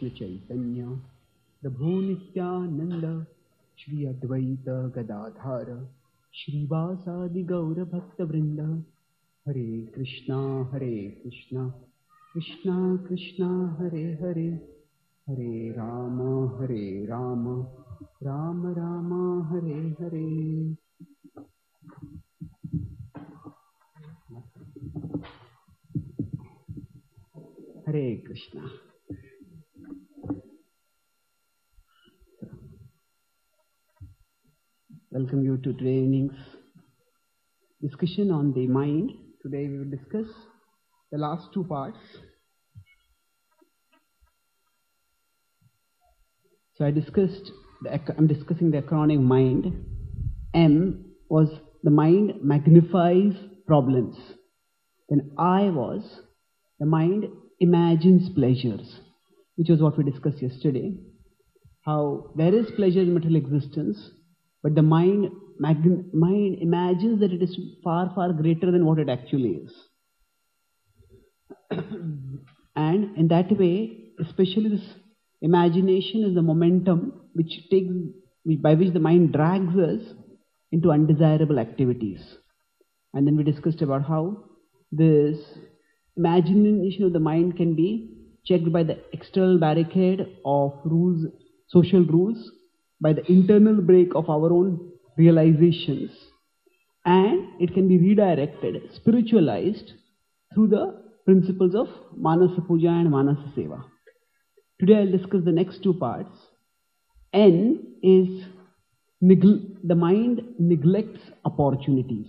Krishna Chaitanya Prabhu Nityananda Shri Advaita Gadadhara Shri Vasadi Gaura Bhakta Vrinda Hare Krishna Krishna Krishna Hare Hare Hare Rama Rama Rama Hare Hare. Hare Krishna. Welcome you to today evening's discussion on the mind. Today we will discuss the last two parts. So I'm discussing the acronym MIND. M was the mind magnifies problems. Then I was the mind imagines pleasures, which was what we discussed yesterday. How there is pleasure in material existence, but the mind imagines that it is far, far greater than what it actually is. And in that way, especially this imagination is the momentum by which the mind drags us into undesirable activities. And then we discussed about how this imagination of the mind can be checked by the external barricade of rules, social rules, by the internal brake of our own realizations, and it can be redirected, spiritualized through the principles of Manasa Puja and Manasa Seva. Today I'll discuss the next two parts. N is the mind neglects opportunities,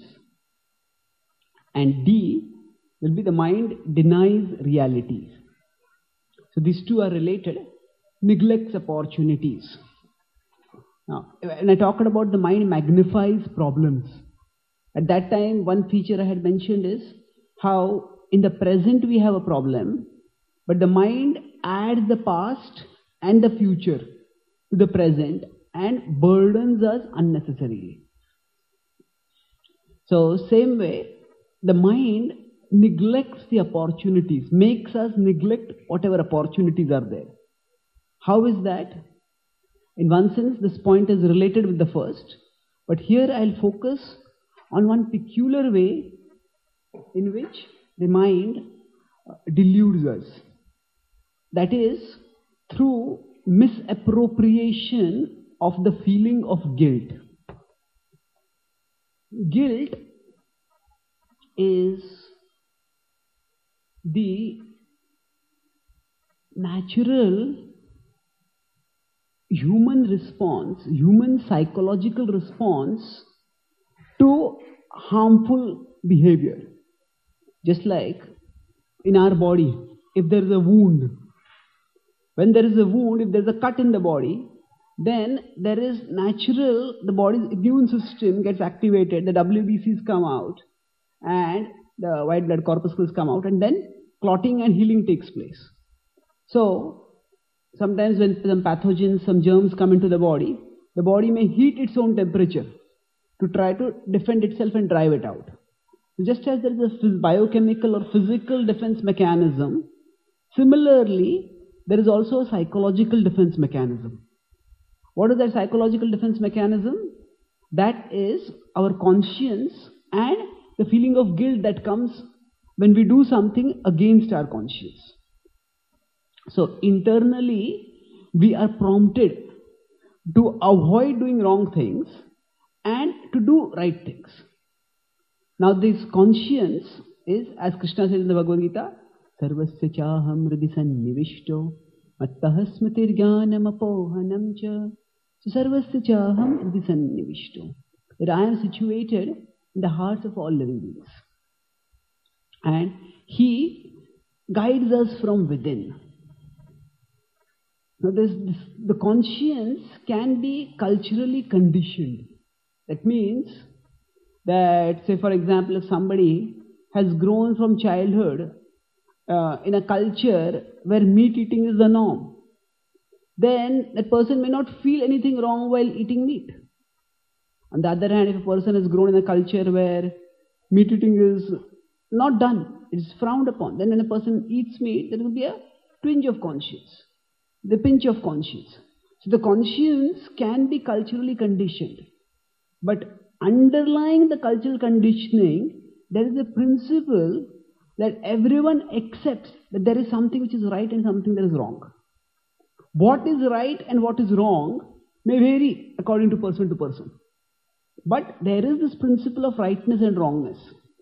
and D will be the mind denies realities. So these two are related. Neglects opportunities. Now, when I talked about the mind magnifies problems, at that time one feature I had mentioned is how in the present we have a problem, but the mind adds the past and the future to the present and burdens us unnecessarily. So same way, the mind neglects the opportunities, makes us neglect whatever opportunities are there. How is that? In one sense, this point is related with the first, but here I'll focus on one peculiar way in which the mind deludes us. That is, through misappropriation of the feeling of guilt. Guilt is the natural human response, human psychological response to harmful behavior. Just like in our body, if there is a wound, when there is a wound, if there is a cut in the body, then there is the body's immune system gets activated, the WBCs come out, and the white blood corpuscles come out, and then clotting and healing takes place. So, sometimes when some pathogens, some germs come into the body may heat its own temperature to try to defend itself and drive it out. Just as there is a biochemical or physical defense mechanism, similarly, there is also a psychological defense mechanism. What is that psychological defense mechanism? That is our conscience and the feeling of guilt that comes when we do something against our conscience. So internally, we are prompted to avoid doing wrong things and to do right things. Now this conscience is, as Krishna says in the Bhagavad Gita, Sarvasya chaham hridhi sannivishto mattah smritir jnanam apohanam cha. So Sarvasya chaham hridhi sannivishto. That I am situated in the hearts of all living beings. And He guides us from within. Now the conscience can be culturally conditioned. That means that, say for example, if somebody has grown from childhood in a culture where meat eating is the norm, then that person may not feel anything wrong while eating meat. On the other hand, if a person has grown in a culture where meat eating is not done, it is frowned upon, then when a person eats meat, there will be a twinge of conscience. the pinch of conscience. So the conscience can be culturally conditioned, but underlying the cultural conditioning, there is a principle that everyone accepts that there is something which is right and something that is wrong. What is right and what is wrong may vary according to person. But there is this principle of rightness and wrongness.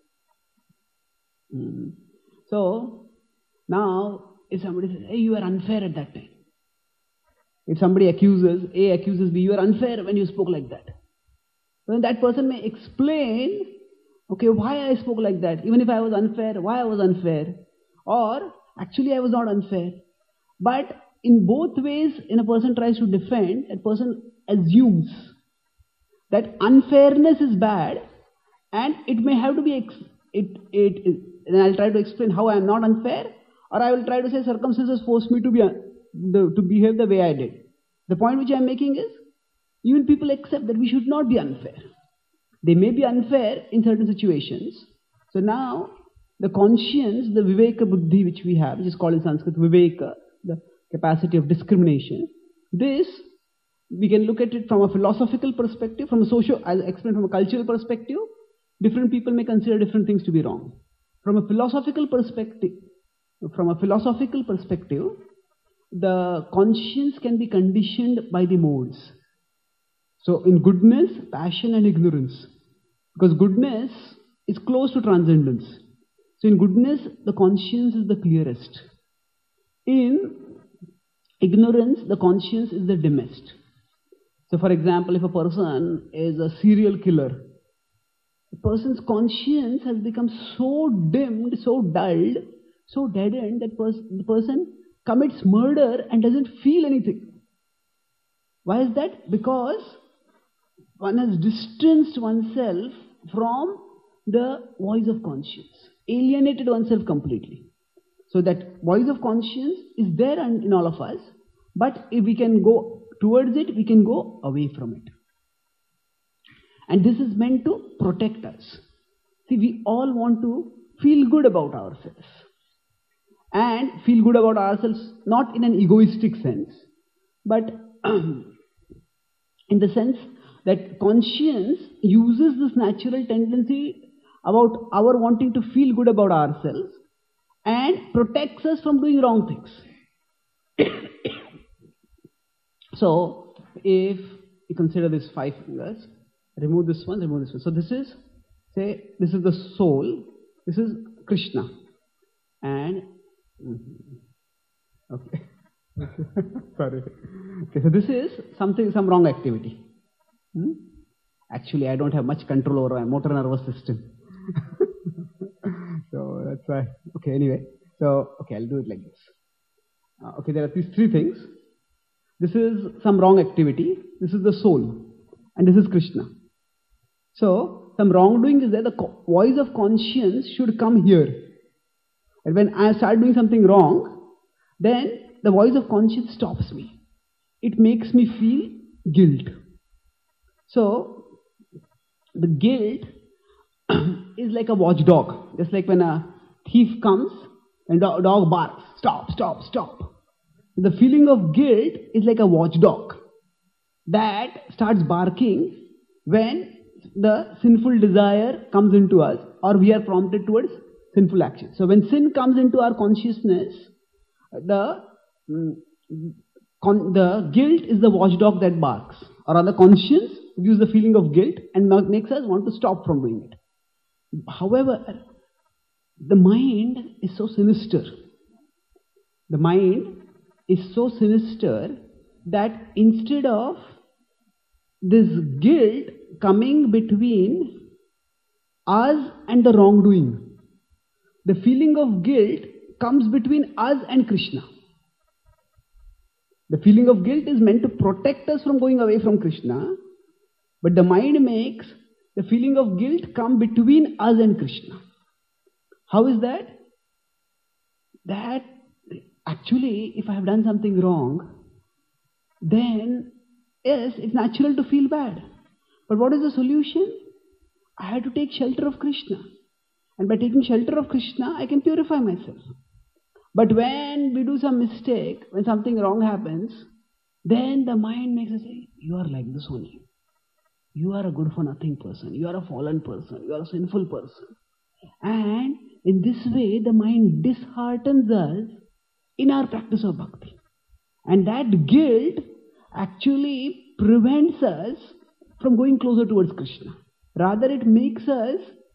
So, now, if somebody says, hey, you are unfair at that time. If somebody accuses, A accuses B, you are unfair when you spoke like that. Then that person may explain, okay, why I spoke like that. Even if I was unfair, why I was unfair. Or, actually I was not unfair. But in both ways, when a person tries to defend, a person assumes that unfairness is bad, and it may have to be, then I'll try to explain how I am not unfair, or I will try to say circumstances forced me to behave the way I did. The point which I am making is, even people accept that we should not be unfair. They may be unfair in certain situations. So now, the conscience, the viveka buddhi which we have, which is called in Sanskrit viveka, the capacity of discrimination, this, we can look at it from a philosophical perspective, from a I'll explain from a cultural perspective. Different people may consider different things to be wrong. From a philosophical perspective, the conscience can be conditioned by the modes. So in goodness, passion and ignorance. Because goodness is close to transcendence. So in goodness, the conscience is the clearest. In ignorance, the conscience is the dimmest. So for example, if a person is a serial killer, the person's conscience has become so dimmed, so dulled, so deadened that the person commits murder and doesn't feel anything. Why is that? Because one has distanced oneself from the voice of conscience, alienated oneself completely. So that voice of conscience is there in all of us, but if we can go towards it, we can go away from it. And this is meant to protect us. See, we all want to feel good about ourselves. And feel good about ourselves not in an egoistic sense, but in the sense that conscience uses this natural tendency about our wanting to feel good about ourselves and protects us from doing wrong things. So, if you consider these 5 fingers, remove this one. So this is, say, this is the soul, this is Krishna. And, okay. Sorry. Okay, so this is some wrong activity. Actually, I don't have much control over my motor nervous system. So that's why. Okay, anyway. So, okay, I'll do it like this. Okay, there are these 3 things. This is some wrong activity. This is the soul. And this is Krishna. So, some wrongdoing is there. The voice of conscience should come here. And when I start doing something wrong, then the voice of conscience stops me. It makes me feel guilt. So, the guilt is like a watchdog. Just like when a thief comes and dog barks, stop, stop, stop. The feeling of guilt is like a watchdog that starts barking when the sinful desire comes into us or we are prompted towards sinful action. So when sin comes into our consciousness, the guilt is the watchdog that barks, or rather conscience gives the feeling of guilt and makes us want to stop from doing it. However, the mind is so sinister. The mind is so sinister that instead of this guilt coming between us and the wrongdoing, the feeling of guilt comes between us and Krishna. The feeling of guilt is meant to protect us from going away from Krishna, but the mind makes the feeling of guilt come between us and Krishna. How is that? That actually, if I have done something wrong, then yes, it's natural to feel bad. But what is the solution? I have to take shelter of Krishna. And by taking shelter of Krishna, I can purify myself. But when we do some mistake, when something wrong happens, then the mind makes us say, you are like this only. You are a good for nothing person. You are a fallen person. You are a sinful person. And in this way, the mind disheartens us in our practice of bhakti. And that guilt actually prevents us from going closer towards Krishna. Rather, it makes us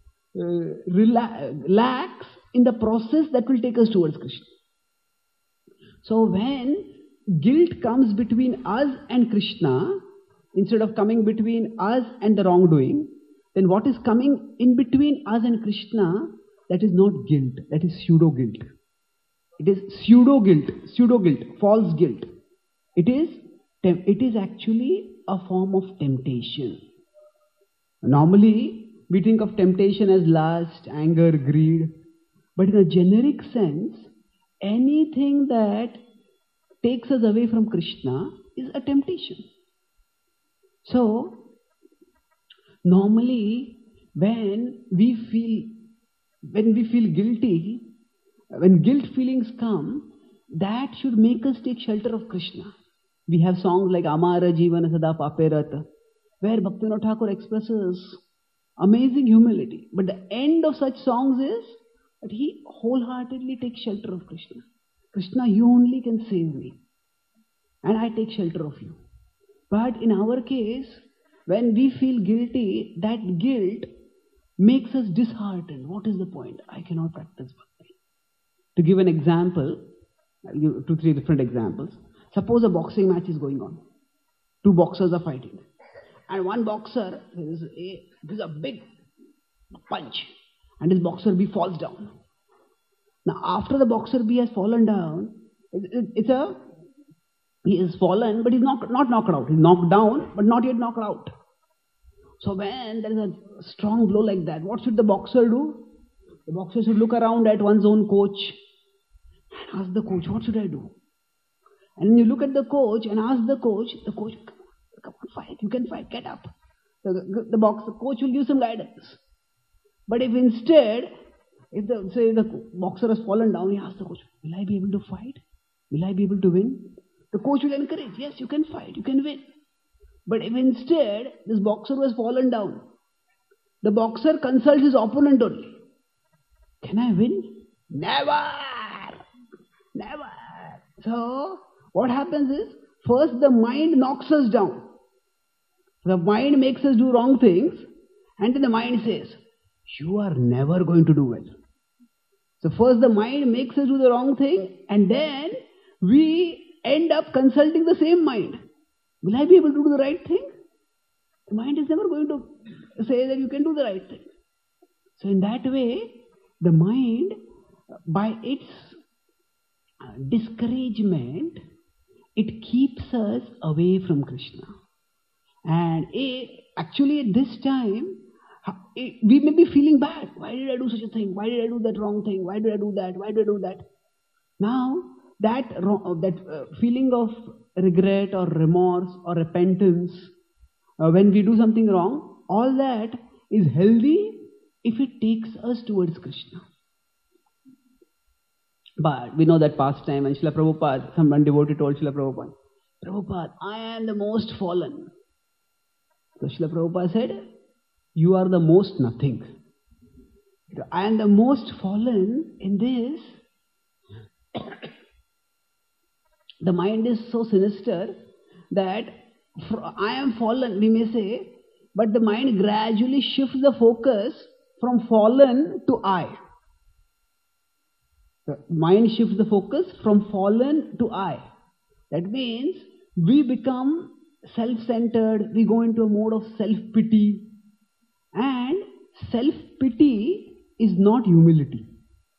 relax in the process that will take us towards Krishna. So when guilt comes between us and Krishna, instead of coming between us and the wrongdoing, then what is coming in between us and Krishna, that is not guilt, that is pseudo guilt. It is pseudo guilt, false guilt. It is actually a form of temptation. Normally, we think of temptation as lust, anger, greed. But in a generic sense, anything that takes us away from Krishna is a temptation. So, normally, when we feel guilty, when guilt feelings come, that should make us take shelter of Krishna. We have songs like Amara Jivana Sada Paperat, where Bhaktivinoda Thakur expresses amazing humility. But the end of such songs is that he wholeheartedly takes shelter of Krishna. Krishna, you only can save me. And I take shelter of you. But in our case, when we feel guilty, that guilt makes us disheartened. What is the point? I cannot practice bhakti. To give an example, I'll give 2-3 different examples. Suppose a boxing match is going on. Two boxers are fighting. And one boxer gives a big punch. And his boxer B falls down. Now after the boxer B has fallen down, he is fallen, but he's not knocked out. He's knocked down, but not yet knocked out. So when there is a strong blow like that, what should the boxer do? The boxer should look around at one's own coach and ask the coach, what should I do? And when you look at the coach and ask the coach, come on, fight, you can fight, get up. The coach will give some guidance. But if instead, the boxer has fallen down, he asks the coach, will I be able to fight? Will I be able to win? The coach will encourage, yes, you can fight, you can win. But if instead, this boxer has fallen down, the boxer consults his opponent only. Can I win? Never! Never! So, what happens is, first the mind knocks us down. The mind makes us do wrong things, and then the mind says, you are never going to do well. So first the mind makes us do the wrong thing, and then we end up consulting the same mind. Will I be able to do the right thing? The mind is never going to say that you can do the right thing. So in that way, the mind, by its discouragement, it keeps us away from Krishna. And actually at this time, we may be feeling bad. Why did I do such a thing? Why did I do that wrong thing? Why did I do that? Why did I do that? Now, that feeling of regret or remorse or repentance, when we do something wrong, all that is healthy if it takes us towards Krishna. But we know that pastime, and Srila Prabhupada, someone devotee told Srila Prabhupada, Prabhupada, I am the most fallen. So Srila Prabhupada said, you are the most nothing. I am the most fallen in this. The mind is so sinister that I am fallen, we may say, but the mind gradually shifts the focus from fallen to I. The mind shifts the focus from fallen to I. That means we become self-centered, we go into a mode of self-pity. And self-pity is not humility.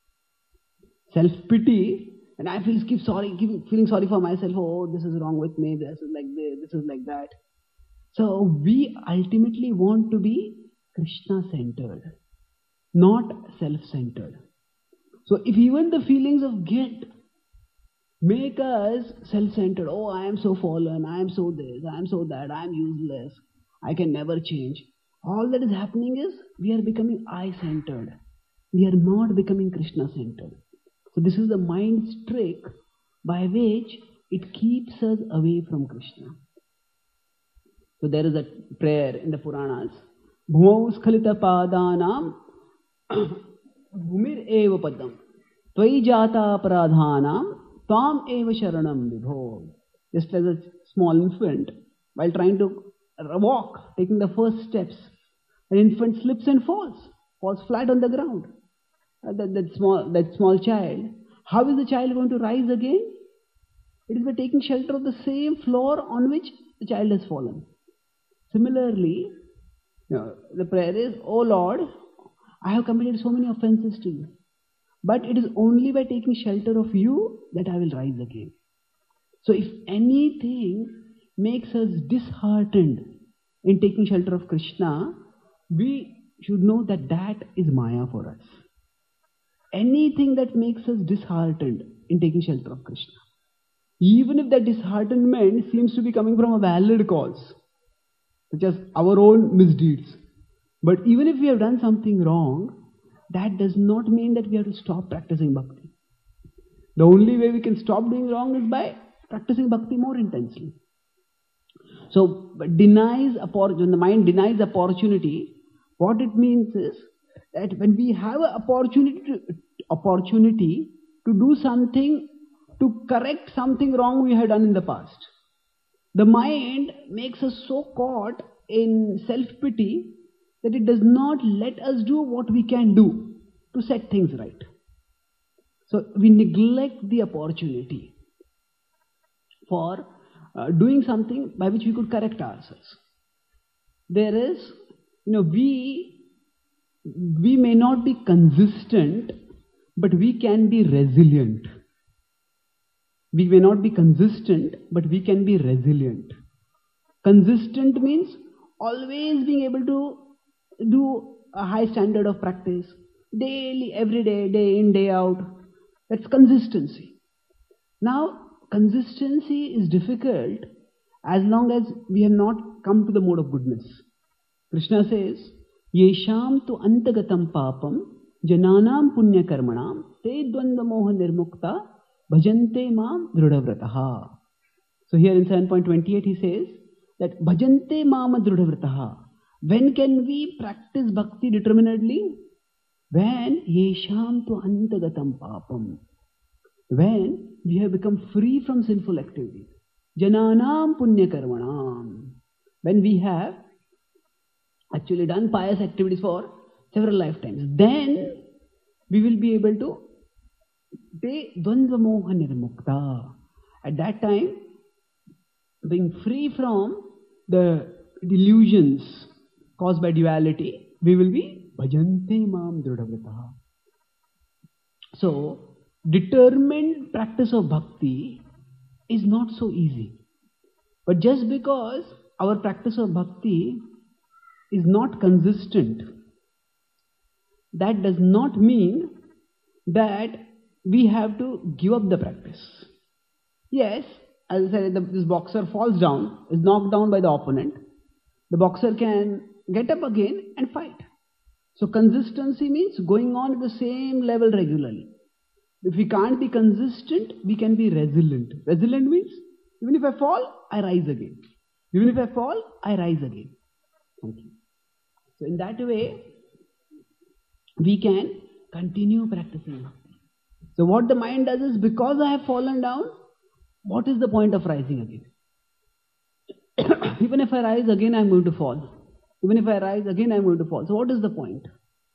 Self-pity, and I keep feeling sorry for myself, oh, this is wrong with me, this is like this, this is like that. So we ultimately want to be Krishna-centered, not self-centered. So if even the feelings of guilt make us self-centered, oh, I am so fallen, I am so this, I am so that, I am useless, I can never change. All that is happening is we are becoming I-centered. We are not becoming Krishna-centered. So this is the mind's trick by which it keeps us away from Krishna. So there is a prayer in the Puranas. Bhumau skhalita padanam bhumir eva padam tvai jata paradhanam tam eva sharanam vibho. Just as a small infant, while trying to walk, taking the first steps, an infant slips and falls flat on the ground. That small child, how is the child going to rise again? It is by taking shelter of the same floor on which the child has fallen. Similarly, the prayer is, "Oh Lord, I have committed so many offenses to you, but it is only by taking shelter of you that I will rise again." So if anything makes us disheartened in taking shelter of Krishna, we should know that that is Maya for us. Anything that makes us disheartened in taking shelter of Krishna, even if that disheartenment seems to be coming from a valid cause, such as our own misdeeds, but even if we have done something wrong, that does not mean that we have to stop practicing bhakti. The only way we can stop doing wrong is by practicing bhakti more intensely. So, when the mind denies opportunity, what it means is that when we have an opportunity to do something, to correct something wrong we had done in the past, the mind makes us so caught in self-pity that it does not let us do what we can do to set things right. So we neglect the opportunity for doing something by which we could correct ourselves. There is, we may not be consistent, but we can be resilient. We may not be consistent, but we can be resilient. Consistent means always being able to do a high standard of practice, daily, every day, day in, day out. That's consistency. Now, consistency is difficult as long as we have not come to the mode of goodness. Krishna says, Yesham tu antagatam papam jananam punya karmanam te dvandva moha nirmukta bhajante mam dhrudhavrataha. So here in 7.28 he says that bhajante mama dhrudhavrataha. When can we practice bhakti determinedly? When yesham tu antagatam papam. When we have become free from sinful activities. Jananam punya karmanam. When we have actually done pious activities for several lifetimes, then we will be able to te dvandva moha nirmukta. At that time, being free from the delusions caused by duality, we will be bhajante mam dhrudhavrataha. So, determined practice of bhakti is not so easy. But just because our practice of bhakti is not consistent, that does not mean that we have to give up the practice. Yes, as I said, this boxer falls down, is knocked down by the opponent. The boxer can get up again and fight. So consistency means going on at the same level regularly. If we can't be consistent, we can be resilient. Resilient means, even if I fall, I rise again. Even if I fall, I rise again. Thank you. So in that way, we can continue practicing bhakti. So what the mind does is, because I have fallen down, what is the point of rising again? Even if I rise again, I am going to fall. Even if I rise again, I am going to fall. So what is the point?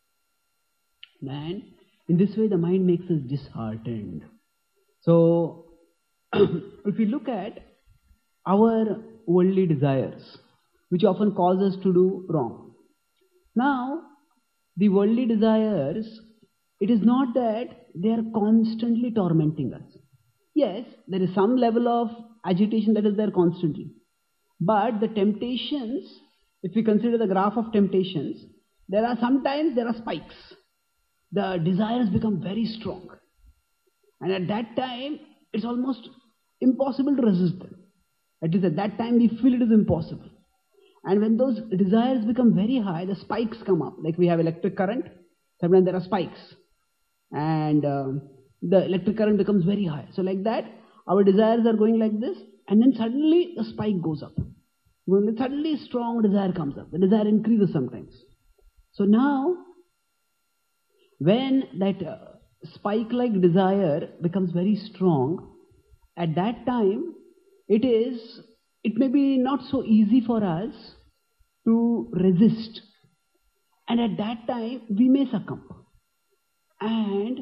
And in this way, the mind makes us disheartened. So, if we look at our worldly desires, which often cause us to do wrong. Now, the worldly desires, it is not that they are constantly tormenting us. Yes, there is some level of agitation that is there constantly. But the temptations, if we consider the graph of temptations, sometimes there are spikes. The desires become very strong. And at that time, it's almost impossible to resist them. That is, at that time we feel it is impossible. And when those desires become very high, the spikes come up. Like we have electric current, sometimes there are spikes. And the electric current becomes very high. So like that, our desires are going like this, and then suddenly the spike goes up. When suddenly strong desire comes up. The desire increases sometimes. So now, when that spike-like desire becomes very strong, at that time, it may be not so easy for us to resist. And at that time, we may succumb. And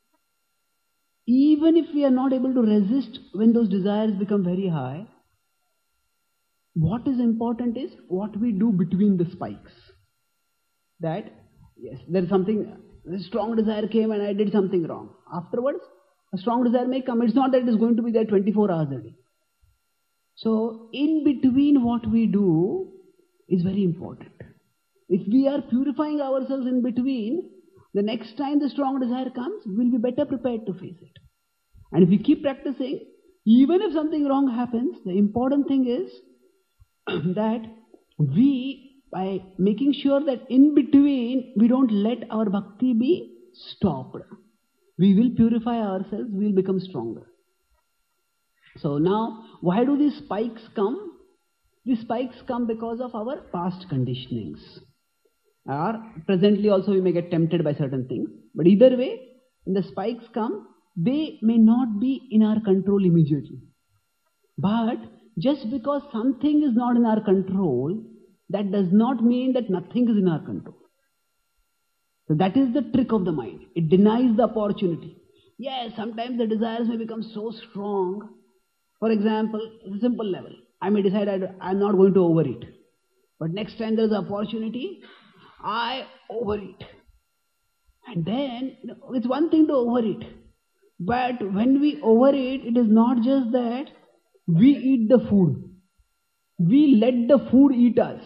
even if we are not able to resist when those desires become very high, what is important is what we do between the spikes. That, yes, there is something, a strong desire came and I did something wrong. Afterwards, a strong desire may come. It's not that it is going to be there 24 hours a day. So, in between what we do is very important. If we are purifying ourselves in between, the next time the strong desire comes, we'll be better prepared to face it. And if we keep practicing, even if something wrong happens, the important thing is that we, by making sure that in between we don't let our bhakti be stopped, we will purify ourselves, we will become stronger. So now, why do these spikes come? These spikes come because of our past conditionings. Or presently also we may get tempted by certain things. But either way, when the spikes come, they may not be in our control immediately. But just because something is not in our control, that does not mean that nothing is in our control. So that is the trick of the mind. It denies the opportunity. Yes, sometimes the desires may become so strong. For example, at a simple level, I may decide I'm not going to overeat. But next time there is an opportunity, I overeat. And then, it's one thing to overeat. But when we overeat, it is not just that we eat the food. We let the food eat us.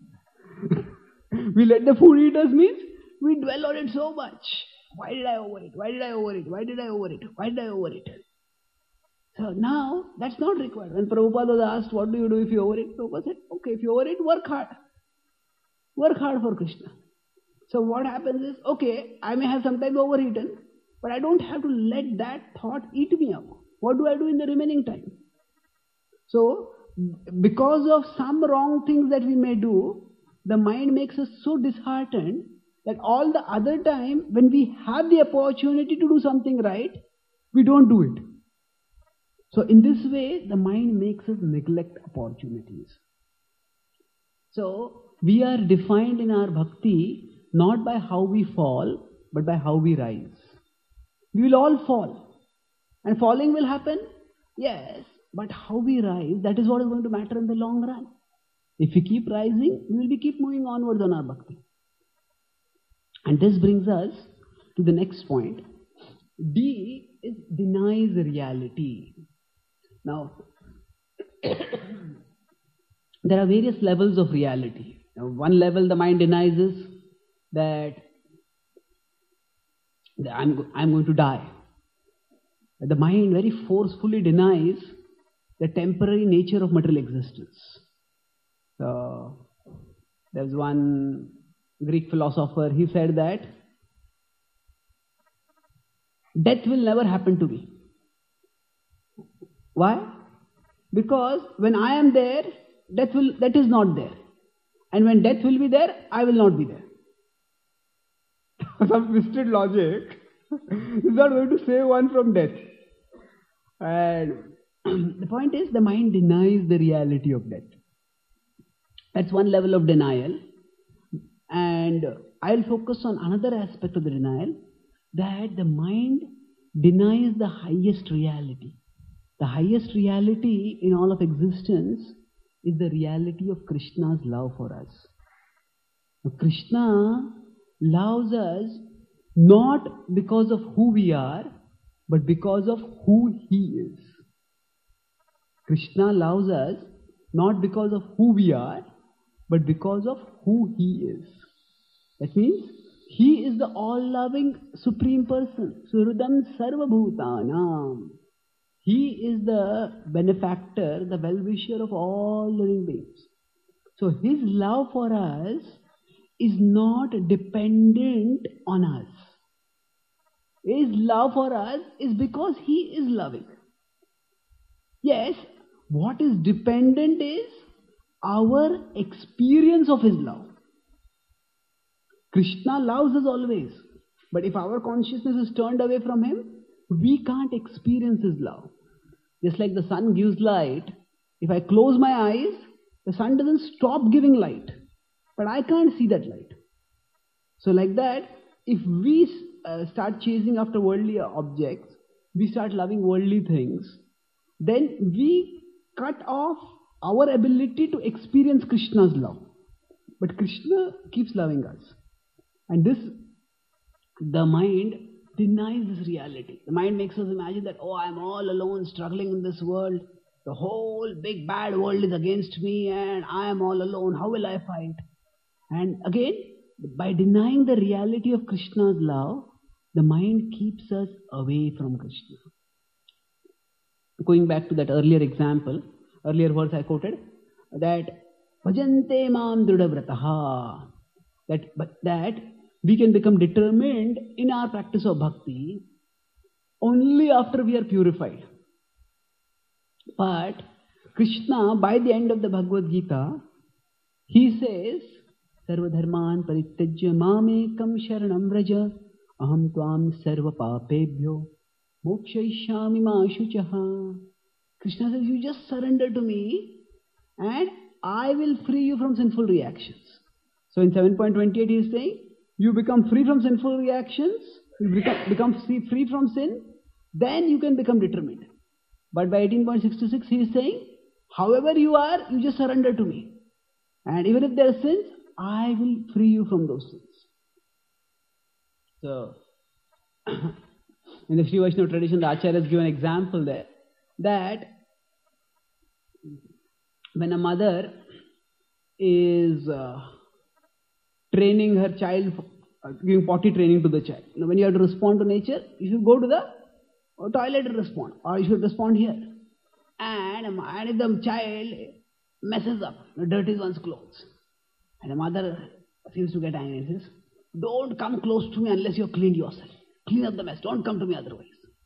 We let the food eat us means we dwell on it so much. Why did I overeat? Why did I overeat? Why did I overeat? Why did I overeat? So now, that's not required. When Prabhupada was asked, what do you do if you overeat? Prabhupada said, okay, if you overeat, work hard. Work hard for Krishna. So what happens is, okay, I may have sometimes overeaten, but I don't have to let that thought eat me up. What do I do in the remaining time? So, because of some wrong things that we may do, the mind makes us so disheartened that all the other time, when we have the opportunity to do something right, we don't do it. So in this way, the mind makes us neglect opportunities. So, we are defined in our bhakti not by how we fall, but by how we rise. We will all fall. And falling will happen, yes, but how we rise, that is what is going to matter in the long run. If we keep rising, we will keep moving onwards on our bhakti. And this brings us to the next point. D is denies reality. Now, there are various levels of reality. Now, one level the mind denies is that I'm going to die. The mind very forcefully denies the temporary nature of material existence. So, there's one Greek philosopher, he said that death will never happen to me. Why? Because when I am there, that is not there. And when death will be there, I will not be there. Some twisted logic is not going to save one from death. And the point is, the mind denies the reality of death. That's one level of denial. And I'll focus on another aspect of the denial, that the mind denies the highest reality. The highest reality in all of existence is the reality of Krishna's love for us. Now, Krishna loves us not because of who we are, but because of who He is. Krishna loves us not because of who we are, but because of who He is. That means He is the all-loving Supreme Person. Suhridam Sarva Bhutanam. He is the benefactor, the well-wisher of all living beings. So His love for us is not dependent on us. His love for us is because He is loving. Yes, what is dependent is our experience of His love. Krishna loves us always. But if our consciousness is turned away from Him, we can't experience His love. Just like the sun gives light, if I close my eyes, the sun doesn't stop giving light. But I can't see that light. So like that, if we start chasing after worldly objects, we start loving worldly things, then we cut off our ability to experience Krishna's love. But Krishna keeps loving us. And the mind denies this reality. The mind makes us imagine that, oh, I'm all alone struggling in this world. The whole big bad world is against me and I am all alone. How will I fight? And again, by denying the reality of Krishna's love, the mind keeps us away from Krishna. Going back to that earlier verse I quoted, that bhajante mam drudavrataha, that we can become determined in our practice of bhakti only after we are purified. But Krishna, by the end of the Bhagavad Gita, He says, Sarva dharman parityajya mamekam sharanam vraja aham tvam sarva papebhyo mokshayishyami ma shuchaha. Krishna says, you just surrender to me and I will free you from sinful reactions. So in 7.28 he is saying, you become free from sinful reactions, you become free from sin, then you can become determined. But by 18.66 he is saying, however you are, you just surrender to me. And even if there are sins, I will free you from those sins. So, in the Sri Vaishnava tradition, the Acharya has given an example there, that when a mother is training her child, giving potty training to the child. When you have to respond to nature, you should go to the toilet and respond, or you should respond here. And if the child messes up, dirties one's clothes, and the mother seems to get angry and says, don't come close to me unless you have cleaned yourself. Clean up the mess, don't come to me otherwise.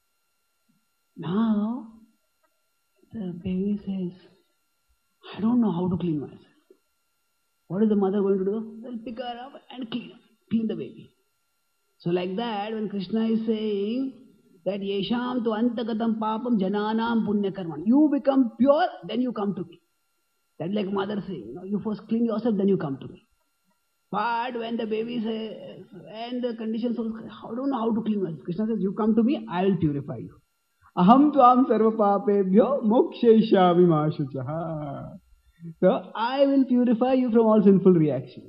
Now, the baby says, I don't know how to clean myself. What is the mother going to do? They'll pick her up and clean the baby. So like that, when Krishna is saying that yesham tu antagatam papam jananam punya karman, you become pure, then you come to me. That's like mother saying, you first clean yourself, then you come to me. But when the baby says, and the conditions also, I don't know how to clean myself. Krishna says, you come to me, I will purify you. Aham tvam sarva papebhyo mokshayishyami ma shuchaha. So I will purify you from all sinful reactions.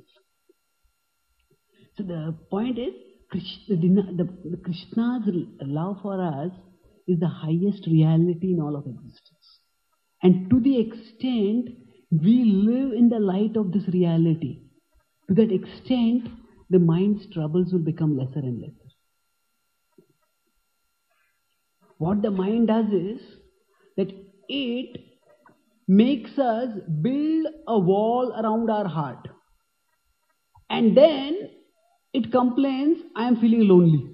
So the point is, the Krishna's love for us is the highest reality in all of existence. And to the extent we live in the light of this reality, to that extent the mind's troubles will become lesser and lesser. What the mind does is that it makes us build a wall around our heart. And then it complains, I am feeling lonely.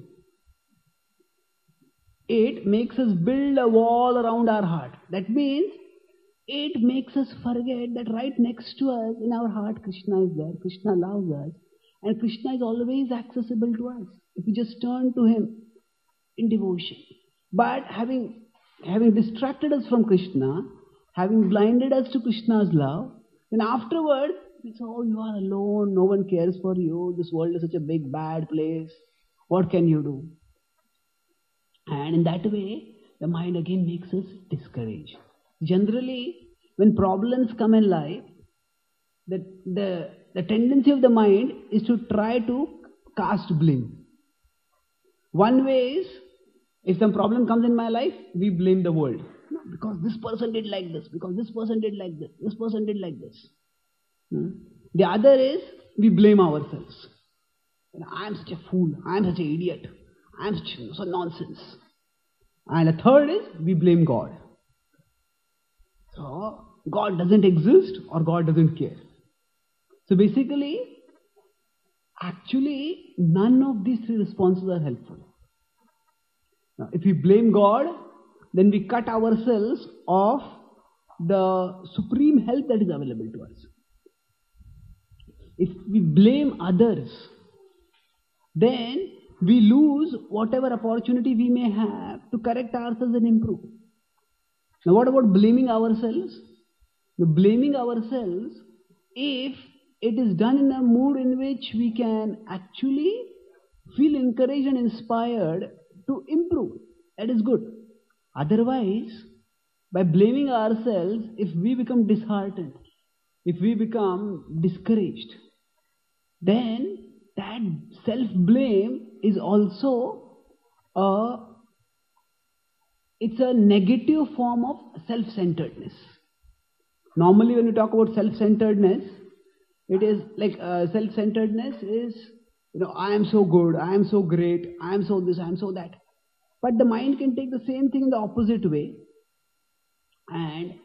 It makes us build a wall around our heart. That means it makes us forget that right next to us in our heart Krishna is there. Krishna loves us. And Krishna is always accessible to us if we just turn to Him in devotion. But having distracted us from Krishna, having blinded us to Krishna's love, then afterwards, we say, oh, you are alone, no one cares for you, this world is such a big bad place, what can you do? And in that way, the mind again makes us discouraged. Generally, when problems come in life, the tendency of the mind is to try to cast blame. One way is, if some problem comes in my life, we blame the world. No, because this person did like this, because this person did like this, this person did like this. The other is, we blame ourselves. I am such a fool, I am such an idiot, I am such nonsense. And the third is, we blame God. So, God doesn't exist or God doesn't care. So actually, none of these three responses are helpful. Now, if we blame God, then we cut ourselves off the supreme help that is available to us. If we blame others, then we lose whatever opportunity we may have to correct ourselves and improve. Now, what about blaming ourselves? The blaming ourselves, if it is done in a mood in which we can actually feel encouraged and inspired to improve, that is good. Otherwise, by blaming ourselves, if we become disheartened, if we become discouraged, then that self-blame is also it's a negative form of self-centeredness. Normally when we talk about self-centeredness, it is like self-centeredness is, I am so good, I am so great, I am so this, I am so that. But the mind can take the same thing in the opposite way and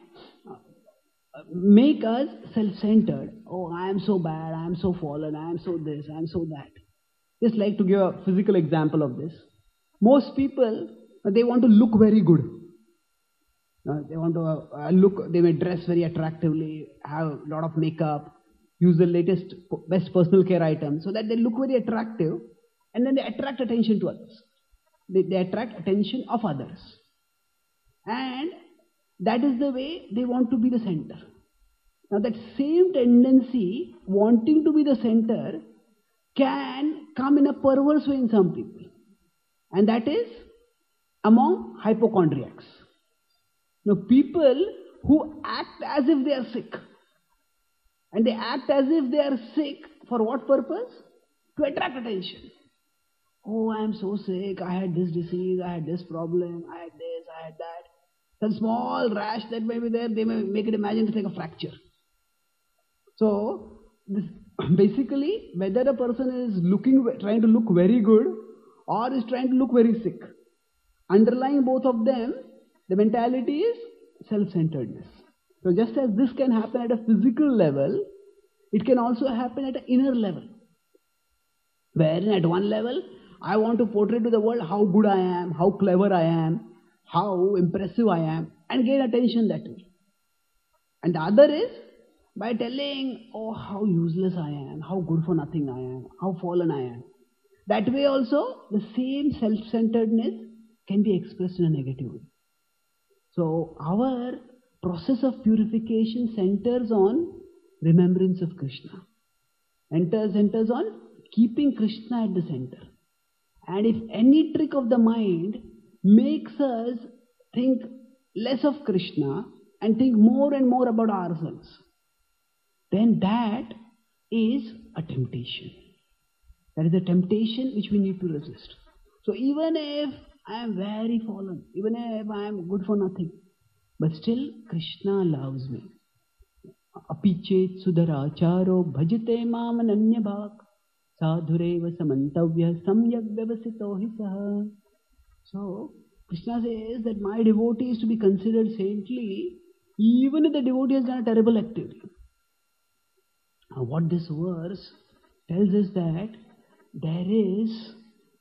make us self-centered. Oh, I am so bad, I am so fallen, I am so this, I am so that. Just like to give a physical example of this. Most people, they want to look very good. They want to look, they may dress very attractively, have a lot of makeup, use the latest, best personal care items so that they look very attractive, and then they attract attention to others. They attract attention of others. And that is the way they want to be the center. Now that same tendency, wanting to be the center, can come in a perverse way in some people. And that is among hypochondriacs. Now people who act as if they are sick. And they act as if they are sick for what purpose? To attract attention. Oh, I am so sick, I had this disease, I had this problem, I had this, I had that. Some small rash that may be there, they may make it imagine it's like a fracture. So, this, basically, whether a person is trying to look very good or is trying to look very sick, underlying both of them, the mentality is self-centeredness. So just as this can happen at a physical level, it can also happen at an inner level. Wherein at one level, I want to portray to the world how good I am, how clever I am, how impressive I am, and gain attention that way. And the other is by telling, oh, how useless I am, how good for nothing I am, how fallen I am. That way also, the same self-centeredness can be expressed in a negative way. So our process of purification centers on remembrance of Krishna. Centers on keeping Krishna at the center. And if any trick of the mind makes us think less of Krishna and think more and more about ourselves, then that is a temptation. That is a temptation which we need to resist. So even if I am very fallen, even if I am good for nothing, but still Krishna loves me. Apichet sudaracharo bhajate mam ananya bhak sadhureva samantavya samyak vyavasito hi saha. So Krishna says that my devotee is to be considered saintly even if the devotee has done a terrible activity. Now what this verse tells us that there is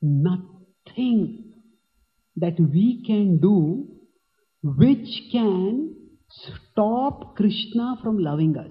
nothing that we can do which can stop Krishna from loving us.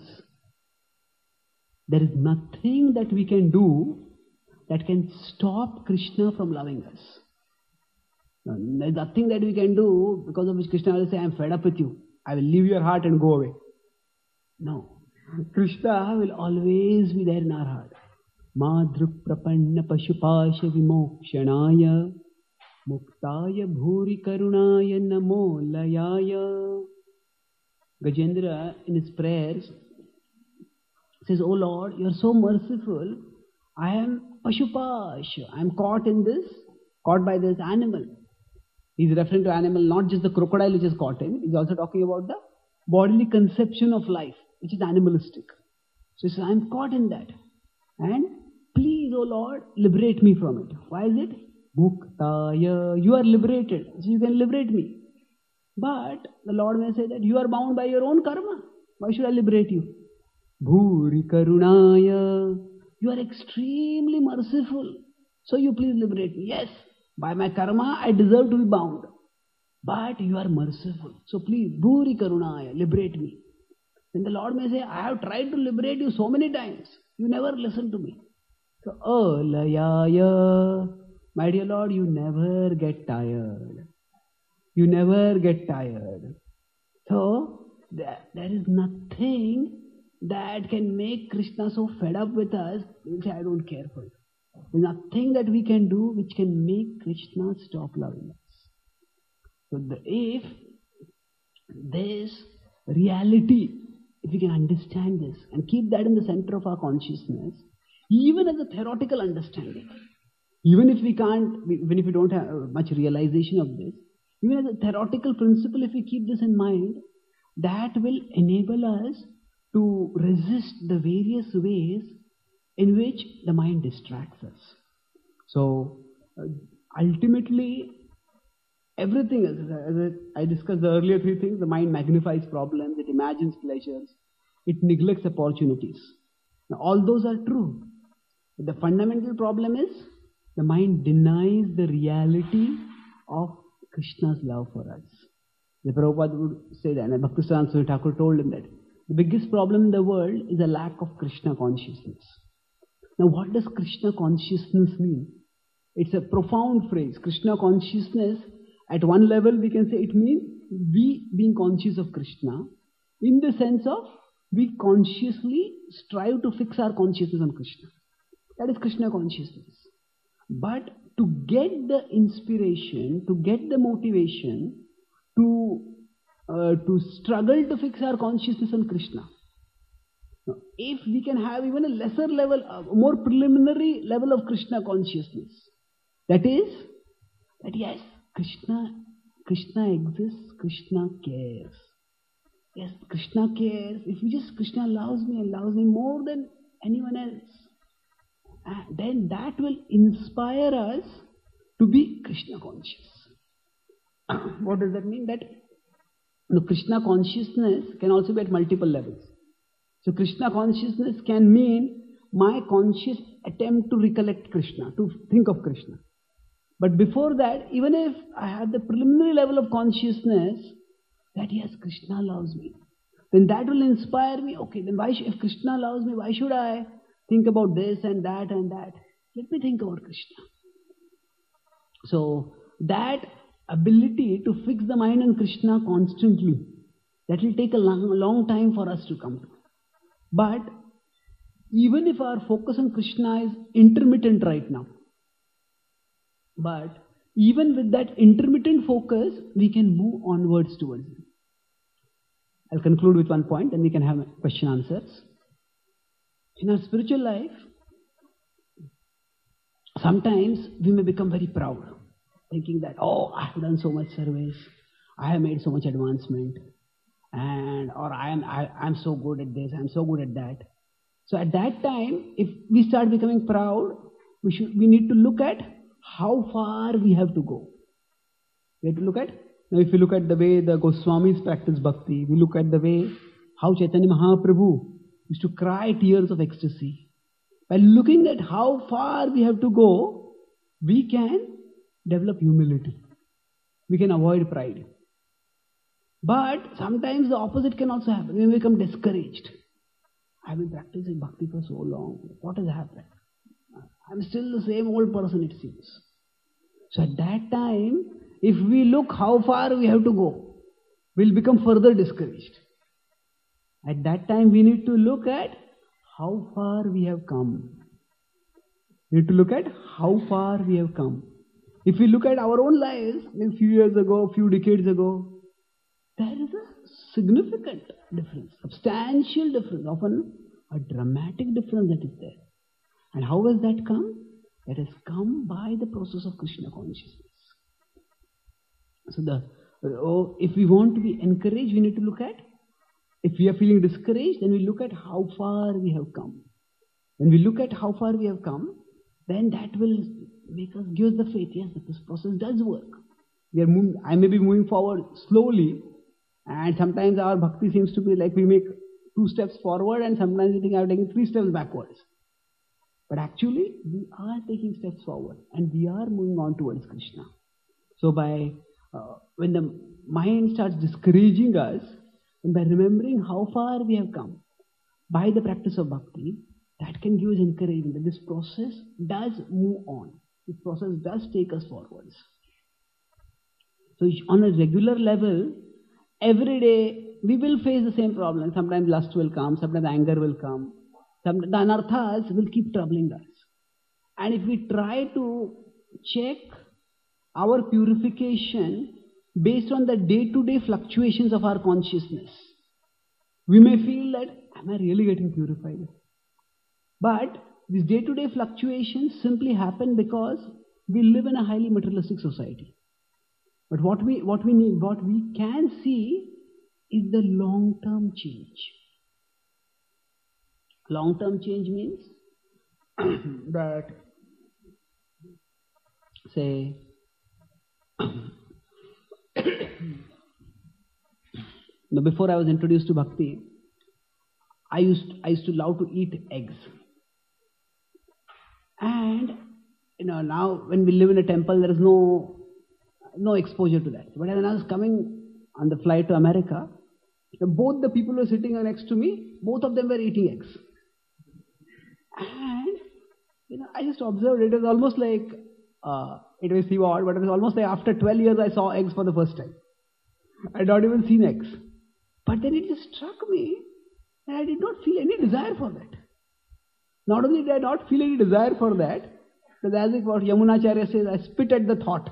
There is nothing that we can do that can stop Krishna from loving us. There is nothing that we can do because of which Krishna will say, I am fed up with you. I will leave your heart and go away. No. Krishna will always be there in our heart. Madhruk prapanna pashupasha vimokshanaya muktaya bhuri karunaya namo layaya. Gajendra in his prayers says, Oh Lord, you are so merciful. I am pashupasha. I am caught by this animal. He is referring to animal, not just the crocodile which is caught in. He is also talking about the bodily conception of life, which is animalistic. So he says, I am caught in that. And please, O Lord, liberate me from it. Why is it? Muktaya. You are liberated, so you can liberate me. But the Lord may say that you are bound by your own karma. Why should I liberate you? Bhuri karunaya. You are extremely merciful, so you please liberate me. Yes, By my karma, I deserve to be bound. But you are merciful. So please, Bhuri Karunaya, liberate me. Then the Lord may say, I have tried to liberate you so many times. You never listen to me. So, Alayaya, my dear Lord, you never get tired. You never get tired. So, there is nothing that can make Krishna so fed up with us, which I don't care for you. There's nothing that we can do which can make Krishna stop loving us. So, if this reality, if we can understand this and keep that in the center of our consciousness, even as a theoretical understanding, even if we don't have much realization of this, even as a theoretical principle, if we keep this in mind, that will enable us to resist the various ways in which the mind distracts us. So, ultimately, everything as I discussed the earlier three things, the mind magnifies problems, it imagines pleasures, it neglects opportunities. Now, all those are true. But the fundamental problem is the mind denies the reality of Krishna's love for us. The Prabhupada would say that, and Bhaktisiddhanta Swami Thakur told him that the biggest problem in the world is a lack of Krishna consciousness. Now, what does Krishna consciousness mean? It's a profound phrase. Krishna consciousness, at one level we can say it means we being conscious of Krishna, in the sense of we consciously strive to fix our consciousness on Krishna. That is Krishna consciousness. But to get the inspiration, to get the motivation, to struggle to fix our consciousness on Krishna. Now, if we can have even a lesser level, a more preliminary level of Krishna consciousness, that is, that yes, Krishna exists, Krishna cares. Yes, Krishna cares. Krishna loves me and loves me more than anyone else, then that will inspire us to be Krishna conscious. What does that mean? That Krishna consciousness can also be at multiple levels. So Krishna consciousness can mean my conscious attempt to recollect Krishna, to think of Krishna. But before that, even if I have the preliminary level of consciousness that yes, Krishna loves me, then that will inspire me. Okay, then if Krishna loves me, why should I think about this and that and that? Let me think about Krishna. So that ability to fix the mind on Krishna constantly, that will take a long time for us to come to. But even if our focus on Krishna is intermittent right now, but even with that intermittent focus, we can move onwards towards it. I'll conclude with one point, and we can have question answers. In our spiritual life, sometimes we may become very proud, thinking that, I have done so much service, I have made so much advancement, or I'm so good at this, I'm so good at that. So at that time, if we start becoming proud, we need to look at how far we have to go. We have to look at, now if you look at the way the Goswamis practice bhakti, we look at the way how Chaitanya Mahaprabhu used to cry tears of ecstasy. By looking at how far we have to go, we can develop humility. We can avoid pride. But sometimes the opposite can also happen. We become discouraged. I've been practicing bhakti for so long. What has happened? I'm still the same old person, it seems. So at that time, if we look how far we have to go, we'll become further discouraged. At that time, we need to look at how far we have come. We need to look at how far we have come. If we look at our own lives, a few years ago, a few decades ago, there is a significant difference, substantial difference, often a dramatic difference that is there. And how has that come? That has come by the process of Krishna consciousness. So if we want to be encouraged, we need to look at, if we are feeling discouraged, then we look at how far we have come. When we look at how far we have come, then that will give us the faith, yes, that this process does work. I may be moving forward slowly, and sometimes our bhakti seems to be like we make 2 steps forward, and sometimes we think I've taken 3 steps backwards. But actually, we are taking steps forward and we are moving on towards Krishna. So when the mind starts discouraging us, and by remembering how far we have come by the practice of bhakti, that can give us encouragement that this process does move on. This process does take us forwards. So on a regular level, every day we will face the same problem. Sometimes lust will come, sometimes anger will come. The anarthas will keep troubling us. And if we try to check our purification based on the day-to-day fluctuations of our consciousness, we may feel that, am I really getting purified? But these day-to-day fluctuations simply happen because we live in a highly materialistic society. But what we can see is the long-term change. Long-term change means that, say, before I was introduced to bhakti, I used to love to eat eggs. And now when we live in a temple, there is no exposure to that. But when I was coming on the flight to America, both the people who were sitting next to me, both of them were eating eggs. And I just observed it was almost like it was odd, but it was almost like after 12 years I saw eggs for the first time. I had not even seen eggs. But then it just struck me that I did not feel any desire for that. Not only did I not feel any desire for that, but as if what Yamunacharya says, I spit at the thought.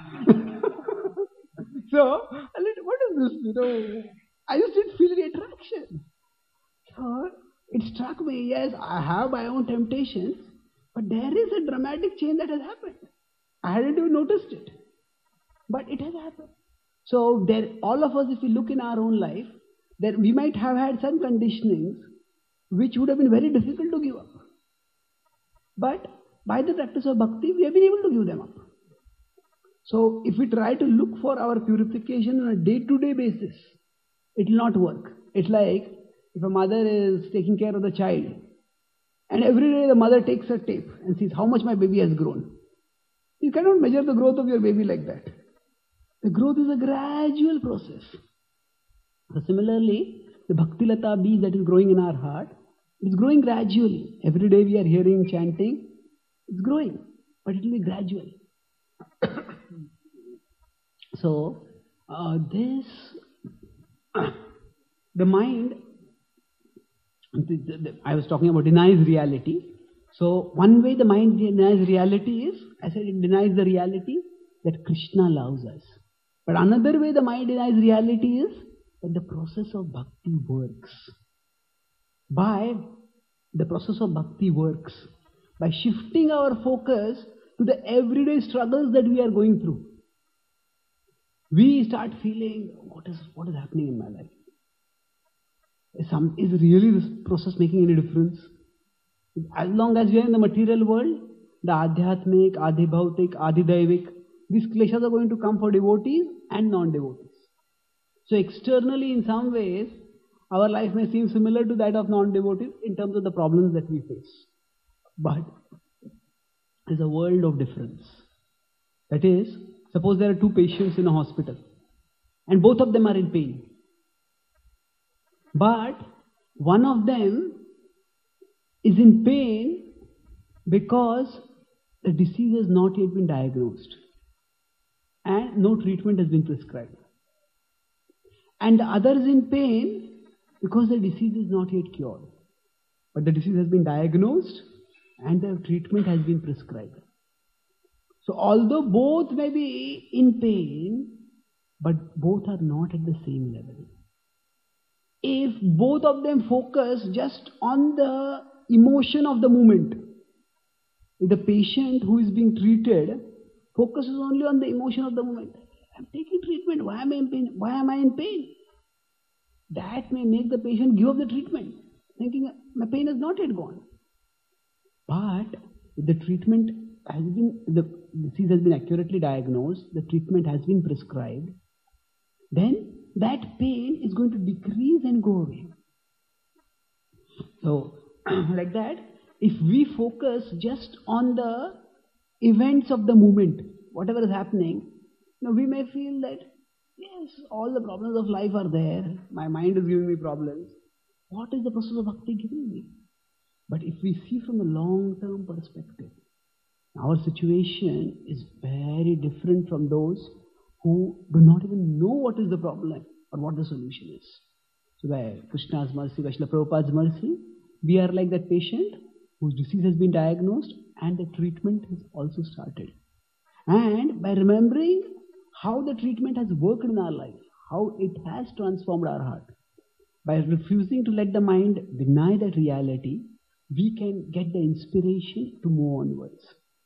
So, what is this? I just didn't feel any attraction. So, it struck me, yes, I have my own temptations, but there is a dramatic change that has happened. I hadn't even noticed it. But it has happened. So, all of us, if we look in our own life, that we might have had some conditionings which would have been very difficult to give up. But by the practice of bhakti, we have been able to give them up. So, if we try to look for our purification on a day-to-day basis, it will not work. It's like if a mother is taking care of the child, and every day the mother takes a tape and sees how much my baby has grown. You cannot measure the growth of your baby like that. The growth is a gradual process. So similarly, the Bhakti Lata bee that is growing in our heart, it's growing gradually. Every day we are hearing, chanting, it's growing, but it will be gradual. So, the mind, I was talking about denies reality. So, one way the mind denies reality is, I said it denies the reality that Krishna loves us. But another way the mind denies reality is that the process of bhakti works. By the process of bhakti works, by shifting our focus to the everyday struggles that we are going through, we start feeling, what is happening in my life? Is really this process making any difference? As long as we are in the material world, the adhyatmic, adhibhautik, adidaivik, these kleshas are going to come for devotees and non-devotees. So externally, in some ways, our life may seem similar to that of non-devotees in terms of the problems that we face. But there's a world of difference. That is, suppose there are two patients in a hospital and both of them are in pain. But one of them is in pain because the disease has not yet been diagnosed and no treatment has been prescribed. And the other is in pain because the disease is not yet cured. But the disease has been diagnosed and the treatment has been prescribed. So although both may be in pain, but both are not at the same level. If both of them focus just on the emotion of the moment, if the patient who is being treated focuses only on the emotion of the moment, I'm taking treatment, why am I in pain? Why am I in pain? That may make the patient give up the treatment, thinking my pain is not yet gone. But if the treatment has been, the disease has been accurately diagnosed, the treatment has been prescribed, then that pain is going to decrease and go away. So, like that, if we focus just on the events of the moment, whatever is happening, we may feel that, yes, all the problems of life are there. My mind is giving me problems. What is the process of bhakti giving me? But if we see from the long-term perspective, our situation is very different from those who do not even know what is the problem or what the solution is. So by Krishna's mercy, by Srila Prabhupada's mercy, we are like that patient whose disease has been diagnosed and the treatment has also started. And by remembering how the treatment has worked in our life, how it has transformed our heart, by refusing to let the mind deny that reality, we can get the inspiration to move onwards.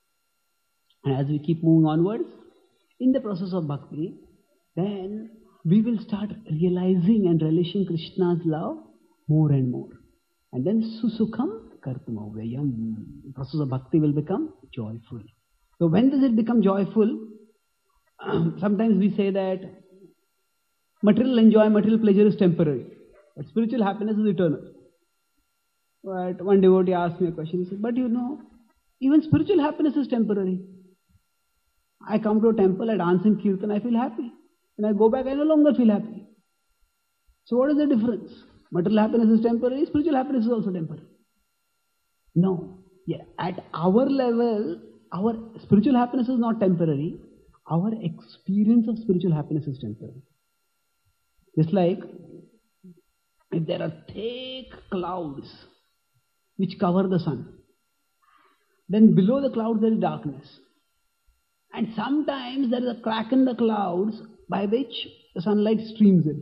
And as we keep moving onwards, in the process of bhakti, then we will start realizing and relishing Krishna's love more and more. And then susukham kartumavyayam. The process of bhakti will become joyful. So when does it become joyful? Sometimes we say that material enjoy, material pleasure is temporary, but spiritual happiness is eternal. But one devotee asked me a question. He said, but even spiritual happiness is temporary. I come to a temple, I dance in kirtan, I feel happy. When I go back, I no longer feel happy. So what is the difference? Material happiness is temporary, spiritual happiness is also temporary. No. Yeah, at our level, our spiritual happiness is not temporary. Our experience of spiritual happiness is temporary. Just like if there are thick clouds which cover the sun, then below the clouds there is darkness. And sometimes there is a crack in the clouds by which the sunlight streams in.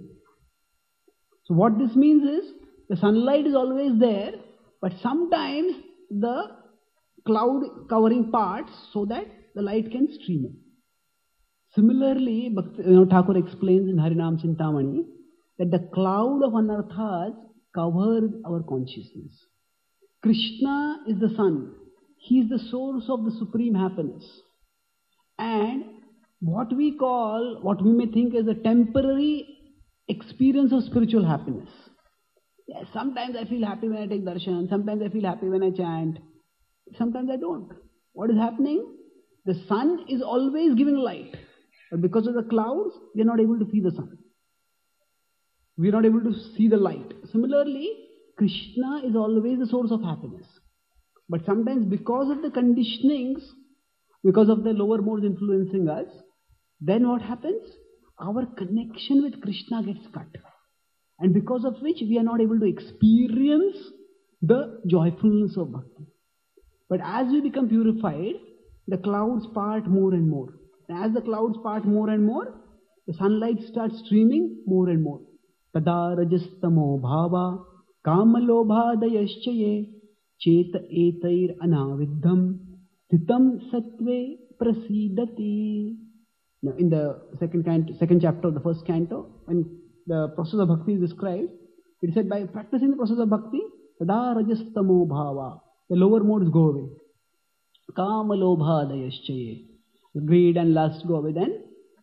So what this means is, the sunlight is always there, but sometimes the cloud covering parts so that the light can stream in. Similarly, Thakur explains in Harinam Chintamani that the cloud of anarthas covers our consciousness. Krishna is the sun. He is the source of the supreme happiness. And what we may think as a temporary experience of spiritual happiness. Yes, sometimes I feel happy when I take darshan, sometimes I feel happy when I chant, sometimes I don't. What is happening? The sun is always giving light, but because of the clouds, we are not able to see the sun. We are not able to see the light. Similarly, Krishna is always the source of happiness. But sometimes because of the conditionings, because of the lower modes influencing us, then what happens? Our connection with Krishna gets cut. And because of which we are not able to experience the joyfulness of bhakti. But as we become purified, the clouds part more and more. And as the clouds part more and more, the sunlight starts streaming more and more. Tada rajastamo bhava kamalobhadayaschaye cheta etair anaviddham thitam satve prasidati. Now, in the second chapter of the first canto, when the process of bhakti is described, it is said by practicing the process of bhakti, tada rajastamo bhava, the lower modes go away. Kamalobhadayaschaye, greed and lust go away. Then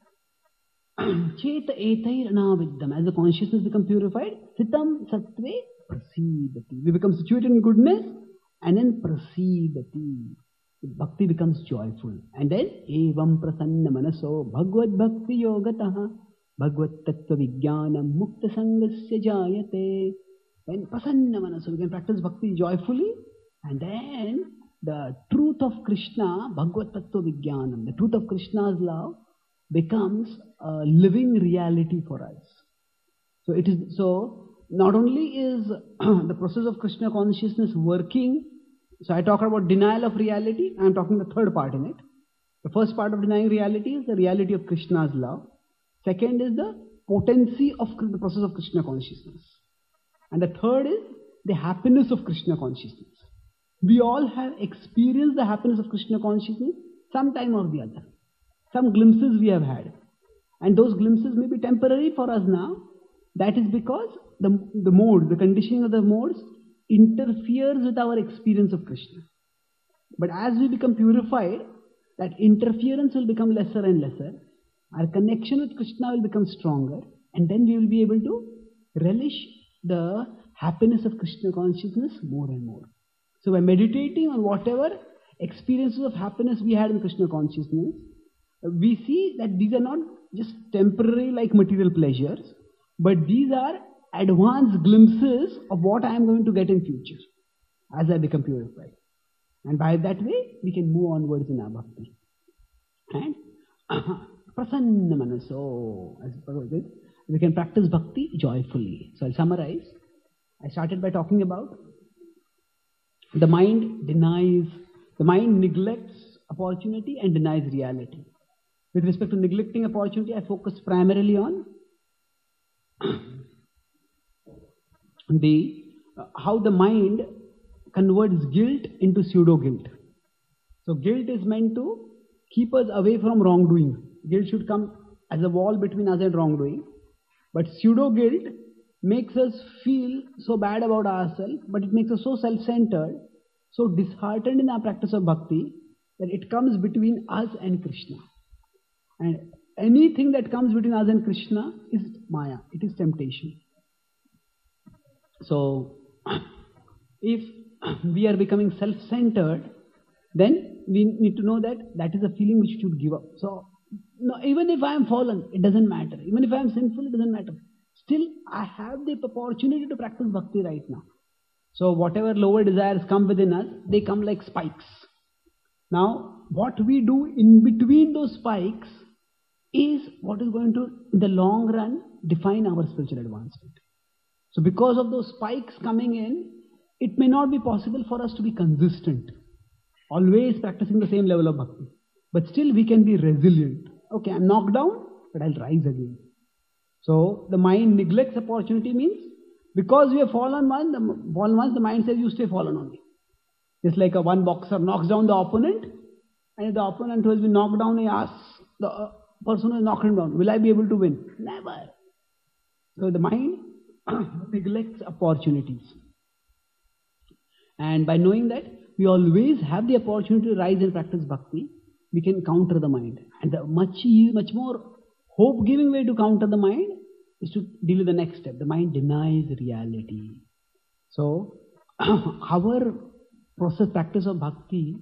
cheta etair anaviddham, as the consciousness becomes purified, thitam satve prasidati. We become situated in goodness and then prasidati. Bhakti becomes joyful. And then evam prasanna manaso bhagavad bhakti yogataha bhagavad tattva vijnanam mukta sangasya jayate. When prasanna manaso, we can practice bhakti joyfully, and then the truth of Krishna, bhagavad tattva vijnanam, the truth of Krishna's love becomes a living reality for us. So not only is the process of Krishna consciousness working. So I talk about denial of reality, I am talking the third part in it. The first part of denying reality is the reality of Krishna's love. Second is the potency of the process of Krishna consciousness. And the third is the happiness of Krishna consciousness. We all have experienced the happiness of Krishna consciousness some time or the other. Some glimpses we have had. And those glimpses may be temporary for us now. That is because the mode, the conditioning of the modes interferes with our experience of Krishna. But as we become purified, that interference will become lesser and lesser. Our connection with Krishna will become stronger, and then we will be able to relish the happiness of Krishna consciousness more and more. So by meditating on whatever experiences of happiness we had in Krishna consciousness, we see that these are not just temporary like material pleasures, but these are advanced glimpses of what I am going to get in future as I become purified. And by that way, we can move onwards in our bhakti. And prasanna manaso, as we can practice bhakti joyfully. So I'll summarize. I started by talking about the mind neglects opportunity and denies reality. With respect to neglecting opportunity, I focused primarily on how the mind converts guilt into pseudo-guilt. So guilt is meant to keep us away from wrongdoing. Guilt should come as a wall between us and wrongdoing. But pseudo-guilt makes us feel so bad about ourselves, but it makes us so self-centered, so disheartened in our practice of bhakti, that it comes between us and Krishna. And anything that comes between us and Krishna is Maya, it is temptation. So, if we are becoming self-centered, then we need to know that that is a feeling which should give up. So, no, even if I am fallen, it doesn't matter. Even if I am sinful, it doesn't matter. Still, I have the opportunity to practice bhakti right now. So, whatever lower desires come within us, they come like spikes. Now, what we do in between those spikes is what is going to, in the long run, define our spiritual advancement. So, because of those spikes coming in, it may not be possible for us to be consistent, always practicing the same level of bhakti. But still, we can be resilient. Okay, I'm knocked down, but I'll rise again. So, the mind neglects opportunity means, because we have fallen once, the mind says you stay fallen only. Just like one boxer knocks down the opponent, and if the opponent who has been knocked down, he asks the person who has knocked him down, will I be able to win? Never. So the mind neglects opportunities. And by knowing that we always have the opportunity to rise and practice bhakti, we can counter the mind. And the much more hope-giving way to counter the mind is to deal with the next step. The mind denies reality. So, our practice of bhakti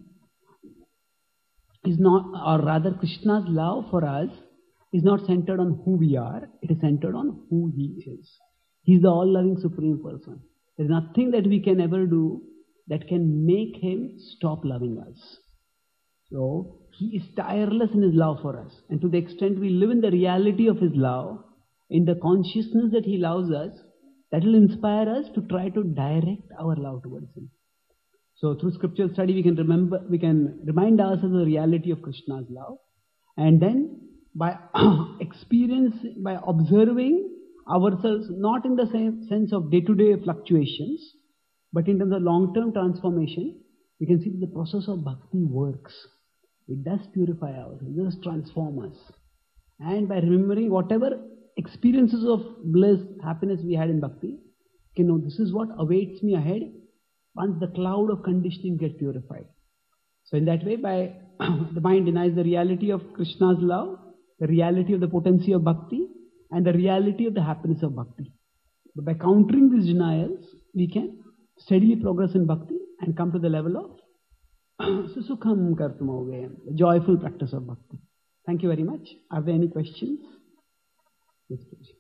is not, or rather Krishna's love for us is not centered on who we are, it is centered on who He is. He is the all-loving Supreme Person. There is nothing that we can ever do that can make Him stop loving us. So, He is tireless in His love for us. And to the extent we live in the reality of His love, in the consciousness that He loves us, that will inspire us to try to direct our love towards Him. So through scriptural study we can remind ourselves of the reality of Krishna's love. And then by observing ourselves not in the same sense of day-to-day fluctuations, but in terms of long-term transformation, we can see that the process of bhakti works. It does purify ourselves, it does transform us. And by remembering whatever experiences of bliss, happiness we had in bhakti, you know, this is what awaits me ahead once the cloud of conditioning gets purified. So in that way, by the mind denies the reality of Krishna's love, the reality of the potency of bhakti, and the reality of the happiness of bhakti. But by countering these denials, we can steadily progress in bhakti and come to the level of susukham kartumoge, the joyful practice of bhakti. Thank you very much. Are there any questions? Yes, please.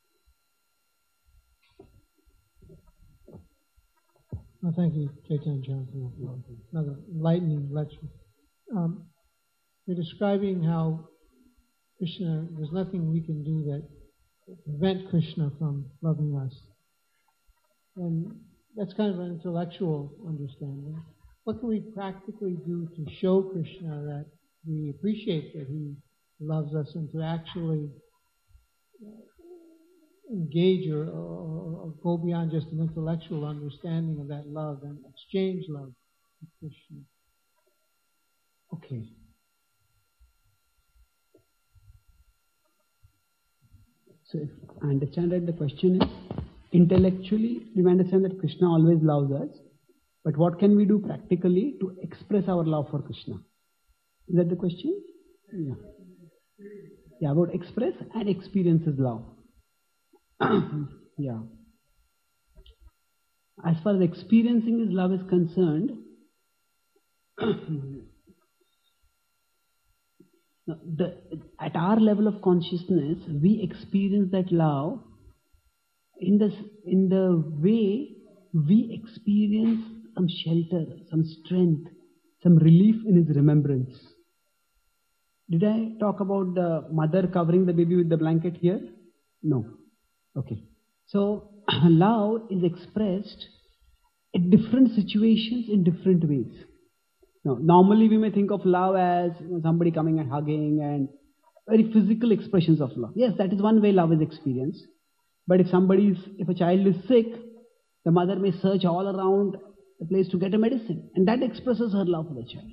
Well, thank you, Chaitanya Johnson, for another enlightening lecture. You're describing how Krishna, there's nothing we can do that prevent Krishna from loving us. And that's kind of an intellectual understanding. What can we practically do to show Krishna that we appreciate that He loves us, and to actually engage or go beyond just an intellectual understanding of that love and exchange love with Krishna? Okay. So if I understand that the question is, intellectually we understand that Krishna always loves us, but what can we do practically to express our love for Krishna? Is that the question? Yeah. Yeah, about express and experience His love. Yeah. as far as experiencing His love is concerned, at our level of consciousness, we experience that love in the way we experience some shelter, some strength, some relief in His remembrance. Did I talk about the mother covering the baby with the blanket here? No. Okay. So, love is expressed in different situations in different ways. Now, normally we may think of love as somebody coming and hugging and very physical expressions of love. Yes, that is one way love is experienced. But if a child is sick, the mother may search all around the place to get a medicine, and that expresses her love for the child.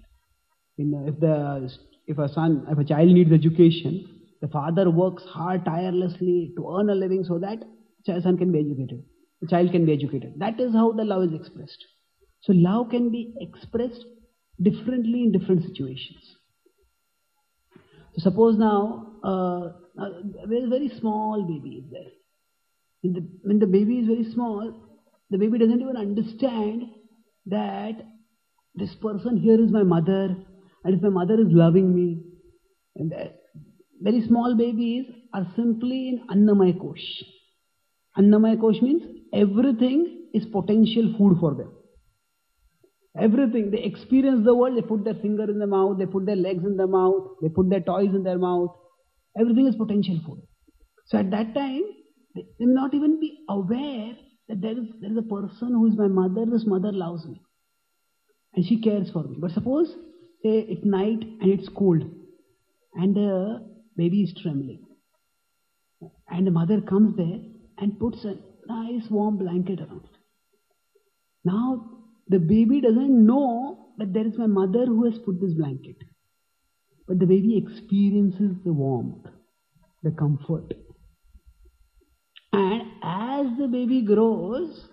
If a child needs education, the father works hard tirelessly to earn a living so that the son can be educated. The child can be educated. That is how the love is expressed. So love can be expressed differently in different situations. So suppose now a very small baby is there. When the baby is very small, the baby doesn't even understand that this person here is my mother, and if my mother is loving me. And very small babies are simply in Annamaya Kosh. Annamaya Kosh means everything is potential food for them. Everything. They experience the world, they put their finger in the mouth, they put their legs in the mouth, they put their toys in their mouth. Everything is potential food. So at that time, they will not even be aware that there is a person who is my mother, this mother loves me. And she cares for me. But suppose, say, it's night and it's cold, and the baby is trembling. And the mother comes there and puts a nice warm blanket around it. Now, the baby doesn't know that there is my mother who has put this blanket. But the baby experiences the warmth, the comfort. And as the baby grows,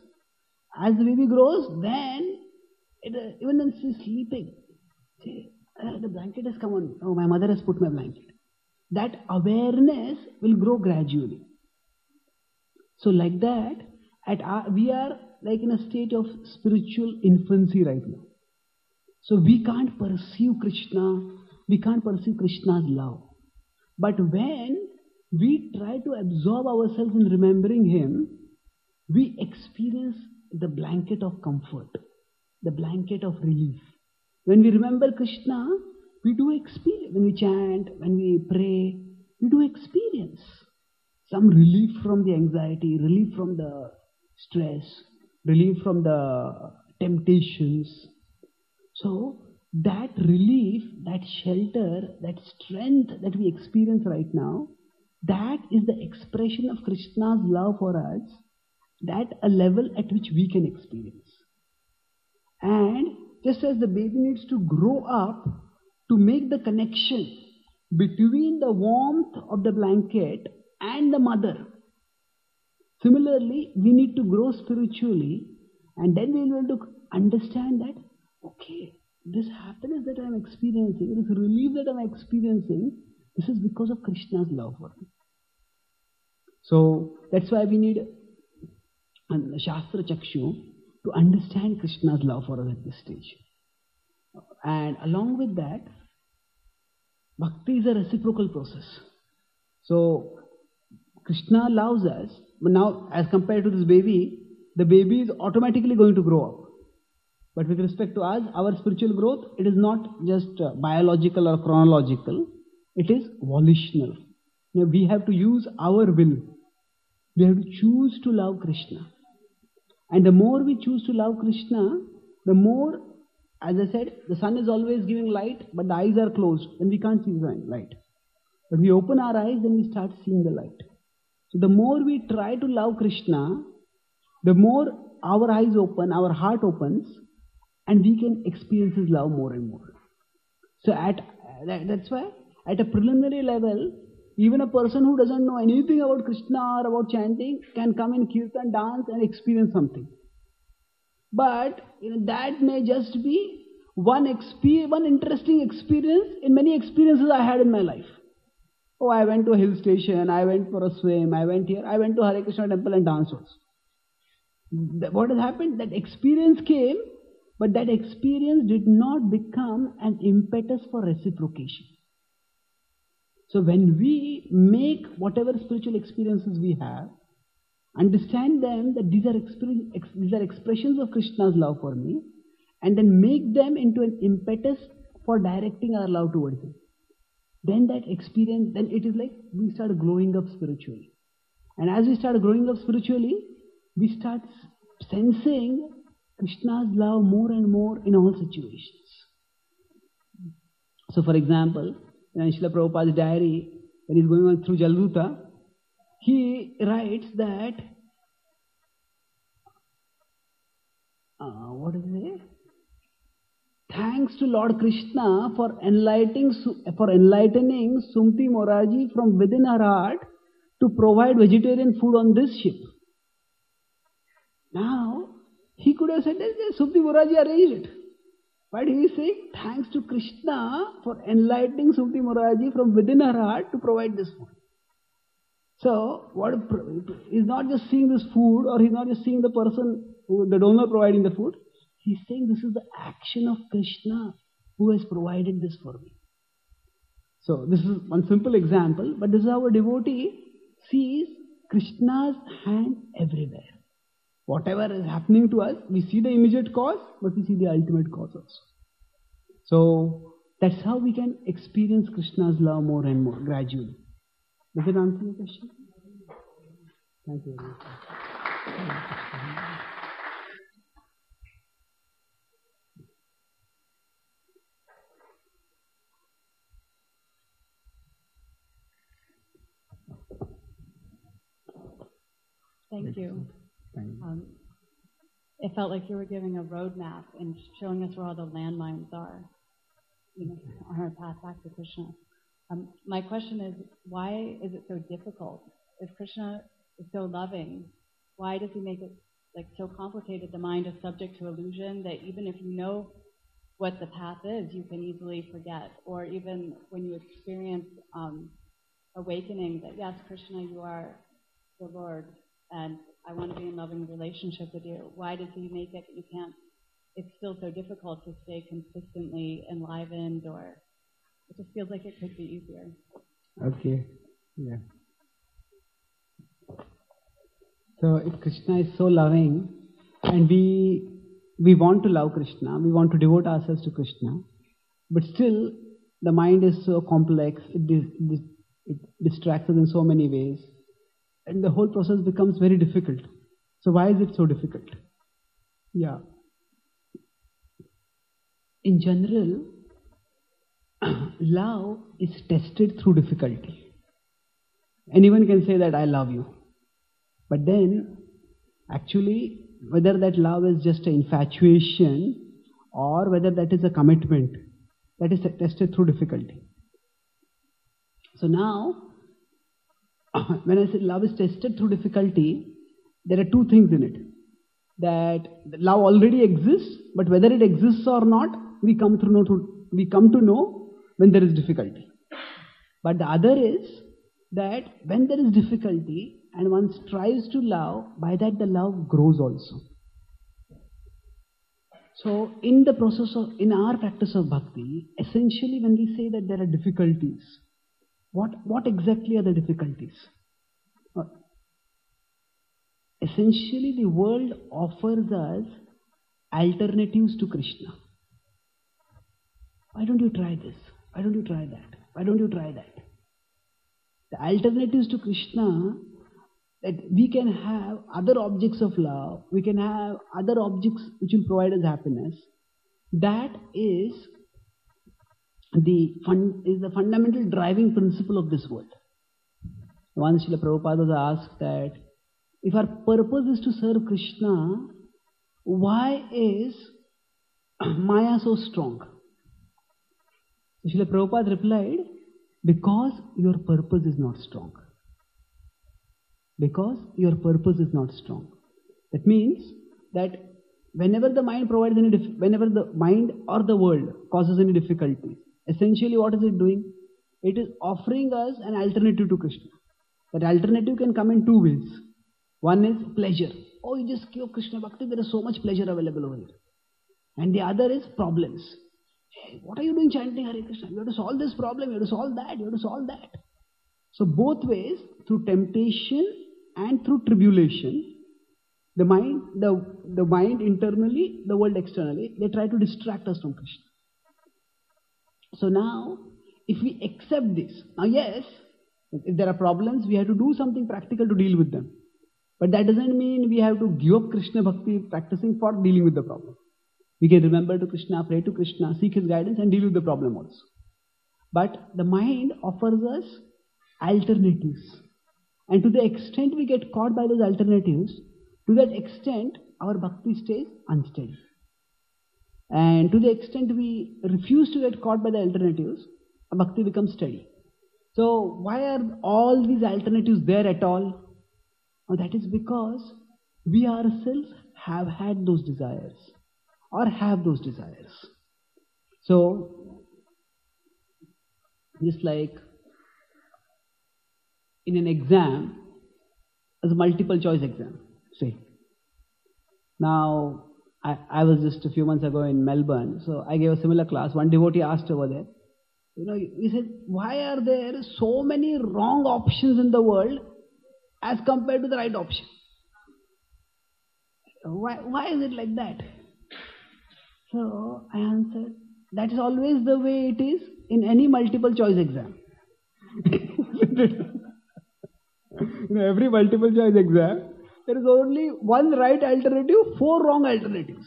then, even when she's sleeping, the blanket has come on. Oh, my mother has put my blanket. That awareness will grow gradually. So like that, we are like in a state of spiritual infancy right now. So we can't perceive Krishna, we can't perceive Krishna's love. But when we try to absorb ourselves in remembering Him, we experience the blanket of comfort, the blanket of relief. When we remember Krishna, we do experience, when we chant, when we pray, we do experience some relief from the anxiety, relief from the stress, relief from the temptations. So that relief, that shelter, that strength that we experience right now, that is the expression of Krishna's love for us, that a level at which we can experience. And just as the baby needs to grow up to make the connection between the warmth of the blanket and the mother, similarly, we need to grow spiritually, and then we will be able to understand that, okay, this happiness that I am experiencing, this relief that I am experiencing, this is because of Krishna's love for me. So that's why we need Shastra Chakshu to understand Krishna's love for us at this stage. And along with that, Bhakti is a reciprocal process. So Krishna loves us, but now as compared to this baby, the baby is automatically going to grow up. But with respect to us, our spiritual growth, it is not just biological or chronological, it is volitional. You know, we have to use our will. We have to choose to love Krishna. And the more we choose to love Krishna, the more, as I said, the sun is always giving light, but the eyes are closed, and we can't see the light. But we open our eyes, then we start seeing the light. So the more we try to love Krishna, the more our eyes open, our heart opens, and we can experience His love more and more. So that's why, at a preliminary level, even a person who doesn't know anything about Krishna or about chanting can come in kirtan, dance and experience something. But that may just be one interesting experience in many experiences I had in my life. Oh, I went to a hill station, I went for a swim, I went here, I went to Hare Krishna temple and danced also. What has happened? That experience came, but that experience did not become an impetus for reciprocation. So when we make whatever spiritual experiences we have, understand them that these are expressions of Krishna's love for me, and then make them into an impetus for directing our love towards Him. Then that experience, then it is like we start growing up spiritually. And as we start growing up spiritually, we start sensing Krishna's love more and more in all situations. So for example, in Srila Prabhupada's diary, when he's going on through Jalduta, he writes that, what is it? Thanks to Lord Krishna for enlightening Sumati Moraji from within her heart to provide vegetarian food on this ship. Now, he could have said that Sumati Moraji arranged it. But he is saying, thanks to Krishna for enlightening Sumati Moraji from within her heart to provide this food. So, he's not just seeing this food, or he's not just seeing the person, the donor providing the food. He's saying this is the action of Krishna who has provided this for me. So, this is one simple example, but this is how a devotee sees Krishna's hand everywhere. Whatever is happening to us, we see the immediate cause, but we see the ultimate cause also. So, that's how we can experience Krishna's love more and more, gradually. Does it answer your question? Thank you very much. Thank you. It felt like you were giving a roadmap and showing us where all the landmines are, on our path back to Krishna. My question is, why is it so difficult? If Krishna is so loving, why does He make it so complicated? The mind is subject to illusion that even if you know what the path is, you can easily forget. Or even when you experience awakening that, yes, Krishna, you are the Lord, and I want to be in loving relationship with you. Why does He make it that you can't? It's still so difficult to stay consistently enlivened, or it just feels like it could be easier. Okay, yeah. So if Krishna is so loving, and we want to love Krishna, we want to devote ourselves to Krishna, but still the mind is so complex, it distracts us in so many ways, and the whole process becomes very difficult. So why is it so difficult? Yeah. In general, love is tested through difficulty. Anyone can say that I love you. But then, actually, whether that love is just an infatuation or whether that is a commitment, that is tested through difficulty. So now, when I say love is tested through difficulty, there are two things in it. That love already exists, but whether it exists or not, we come to know when there is difficulty. But the other is that when there is difficulty and one strives to love, by that the love grows also. So in our practice of bhakti, essentially when we say that there are difficulties, what exactly are the difficulties? Essentially the world offers us alternatives to Krishna. Why don't you try this? Why don't you try that? Why don't you try that? The alternatives to Krishna, that we can have other objects of love, we can have other objects which will provide us happiness. That is the fundamental driving principle of this world. Once Srila Prabhupada was asked that if our purpose is to serve Krishna, why is Maya so strong? Srila Prabhupada replied, because your purpose is not strong. Because your purpose is not strong. That means that whenever the mind whenever the mind or the world causes any difficulty, essentially what is it doing? It is offering us an alternative to Krishna. That alternative can come in two ways. One is pleasure. oh, you just give Krishna Bhakti, there is so much pleasure available over here. And the other is problems. Hey, what are you doing chanting Hare Krishna? You have to solve this problem, you have to solve that, you have to solve that. So both ways, through temptation and through tribulation, the mind internally, the world externally, they try to distract us from Krishna. So now, if we accept this, now yes, if there are problems, we have to do something practical to deal with them. But that doesn't mean we have to give up Krishna Bhakti practicing for dealing with the problem. We can remember to Krishna, pray to Krishna, seek His guidance and deal with the problem also. But the mind offers us alternatives. And to the extent we get caught by those alternatives, to that extent our bhakti stays unsteady. And to the extent we refuse to get caught by the alternatives, our bhakti becomes steady. So why are all these alternatives there at all? Now that is because we ourselves have had those desires or have those desires. So just like in an exam, as a multiple choice exam, say. Now, I was just a few months ago in Melbourne, so I gave a similar class. One devotee asked over there, he said, why are there so many wrong options in the world as compared to the right option? Why is it like that? So I answered, that is always the way it is in any multiple choice exam. Every multiple choice exam, there is only one right alternative, 4 wrong alternatives.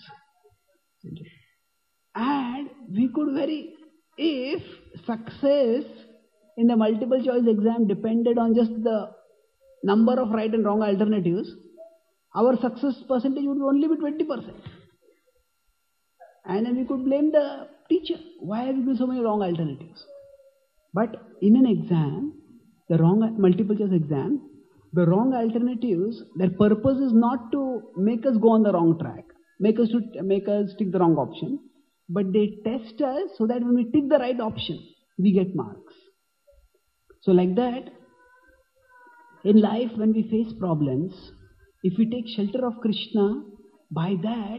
And we could if success in the multiple choice exam depended on just the number of right and wrong alternatives, our success percentage would only be 20%. And then we could blame the teacher. Why have you given so many wrong alternatives? But in an exam, the wrong multiple choice exam, the wrong alternatives, their purpose is not to make us go on the wrong track, make us take the wrong option, but they test us so that when we tick the right option, we get marks. So like that, in life when we face problems, if we take shelter of Krishna, by that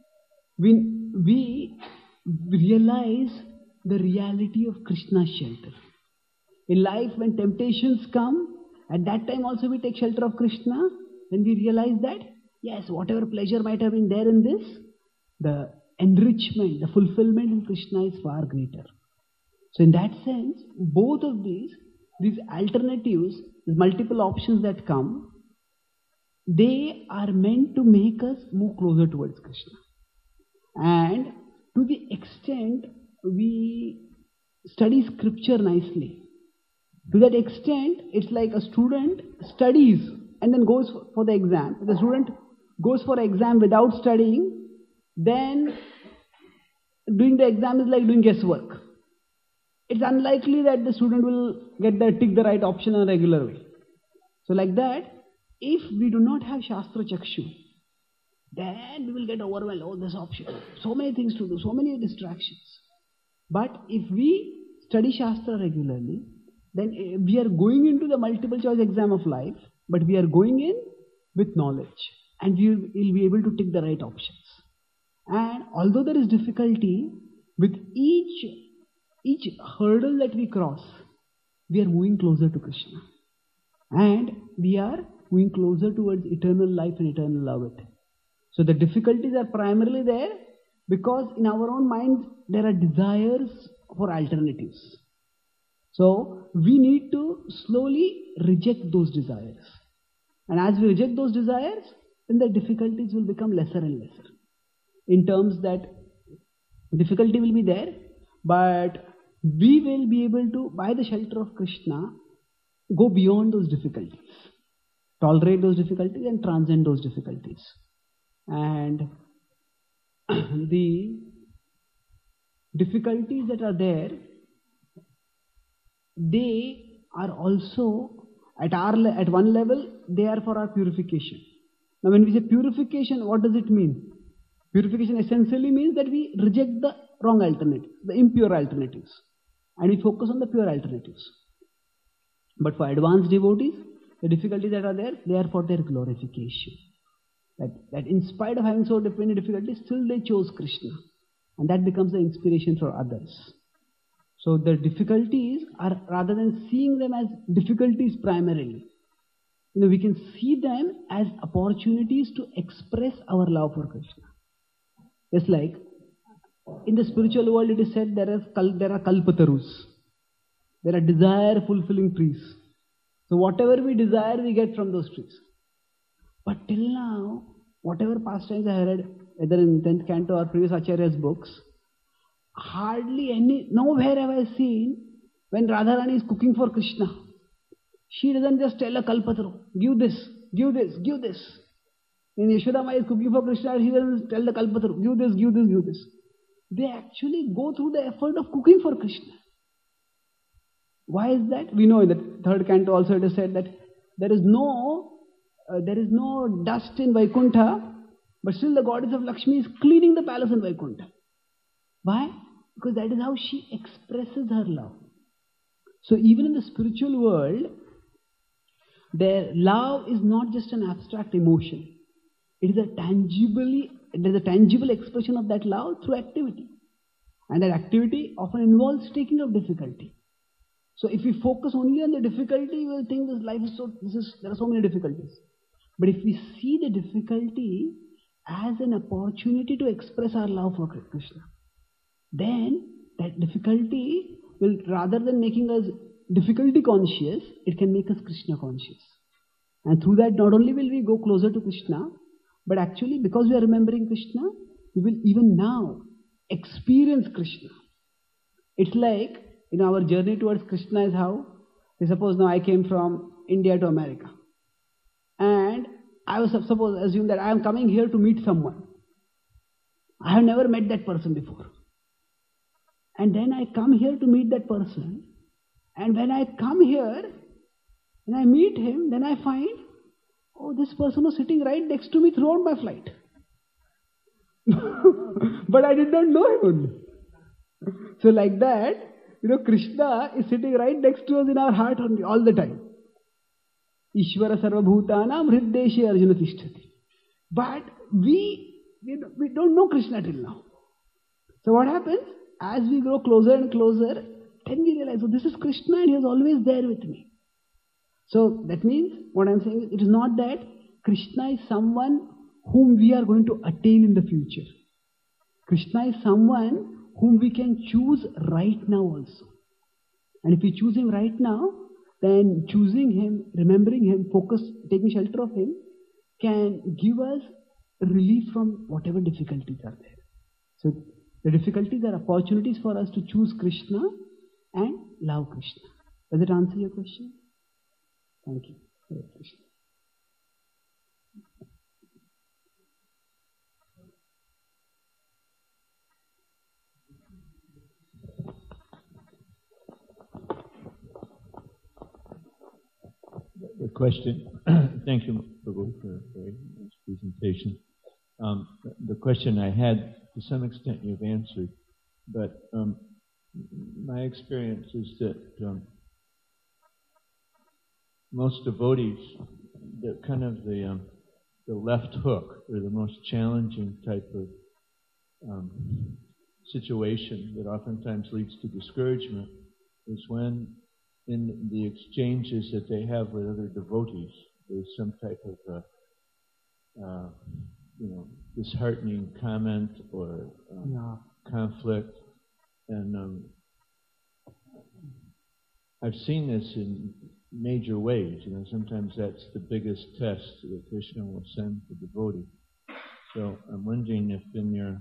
we realize the reality of Krishna's shelter. In life when temptations come, at that time also we take shelter of Krishna, then we realize that, yes, whatever pleasure might have been there in this, the enrichment, the fulfillment in Krishna is far greater. So in that sense, both of these alternatives, these multiple options that come, they are meant to make us move closer towards Krishna. And to the extent we study scripture nicely, to that extent, it's like a student studies and then goes for the exam. If the student goes for exam without studying, then doing the exam is like doing guesswork. It's unlikely that the student will tick the right option in a regular way. So like that, if we do not have Shastra Chakshu, then we will get overwhelmed. Oh, this option. So many things to do, so many distractions. But if we study Shastra regularly, then we are going into the multiple choice exam of life, but we are going in with knowledge and we will be able to tick the right options. And although there is difficulty, with each hurdle that we cross, we are moving closer to Krishna. And we are moving closer towards eternal life and eternal love. So the difficulties are primarily there because in our own minds there are desires for alternatives. So we need to slowly reject those desires. And as we reject those desires, then the difficulties will become lesser and lesser. In terms that difficulty will be there, but we will be able to, by the shelter of Krishna, go beyond those difficulties, tolerate those difficulties and transcend those difficulties. And the difficulties that are there, they are also at one level, they are for our purification. Now when we say purification, what does it mean? Purification essentially means that we reject the wrong alternatives, the impure alternatives, and we focus on the pure alternatives. But for advanced devotees, the difficulties that are there, they are for their glorification. That in spite of having so many difficulties, still they chose Krishna. And that becomes the inspiration for others. So the difficulties are, rather than seeing them as difficulties primarily, we can see them as opportunities to express our love for Krishna. Just like in the spiritual world, it is said there are kalpatarus. There are desire-fulfilling trees. So whatever we desire, we get from those trees. But till now, whatever pastimes I read, either in 10th canto or previous Acharya's books, nowhere have I seen when Radharani is cooking for Krishna, she doesn't just tell a kalpataru, give this, give this, give this. When Yashodama is cooking for Krishna, she doesn't tell the kalpataru, give this, give this, give this. They actually go through the effort of cooking for Krishna. Why is that? We know in the 3rd canto also it is said that there is no dust in Vaikuntha, but still the goddess of Lakshmi is cleaning the palace in Vaikuntha. Why? Because that is how she expresses her love. So even in the spiritual world, their love is not just an abstract emotion. It is a tangible expression of that love through activity. And that activity often involves taking of difficulty. So if we focus only on the difficulty, we will think this life is there are so many difficulties. But if we see the difficulty as an opportunity to express our love for Krishna, then that difficulty will, rather than making us difficulty conscious, it can make us Krishna conscious. And through that, not only will we go closer to Krishna, but actually because we are remembering Krishna, we will even now experience Krishna. It's like, our journey towards Krishna is how, suppose now I came from India to America. And I was assume that I am coming here to meet someone. I have never met that person before. And then I come here to meet that person. And when I come here, and I meet him, then I find, this person was sitting right next to me throughout my flight. But I did not know him only. So like that, Krishna is sitting right next to us in our heart only, all the time. Ishvara sarvabhutanam hriddeshe arjuna tishtati. But we don't know Krishna till now. So what happens? As we grow closer and closer, then we realize, this is Krishna and he is always there with me. So that means, what I am saying is, it is not that Krishna is someone whom we are going to attain in the future. Krishna is someone whom we can choose right now also. And if we choose him right now, then choosing him, remembering him, taking shelter of him, can give us relief from whatever difficulties are there. So the difficulties are opportunities for us to choose Krishna and love Krishna. Does it answer your question? Thank you. Hare Krishna. The question, thank you, Prabhu, for a very nice presentation. The question I had, to some extent you've answered, but my experience is that most devotees, the left hook, or the most challenging type of situation that oftentimes leads to discouragement, is when in the exchanges that they have with other devotees, there's some type of disheartening comment or conflict. And I've seen this in major ways. Sometimes that's the biggest test that Krishna will send the devotee. So I'm wondering if in your,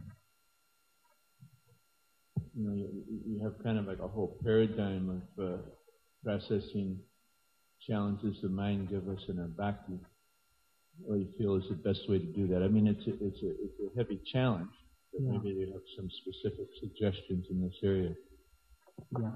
you have kind of like a whole paradigm of processing challenges the mind give us in our bhakti. What do you feel is the best way to do that? I mean, it's a heavy challenge, but maybe you have some specific suggestions in this area. Yeah.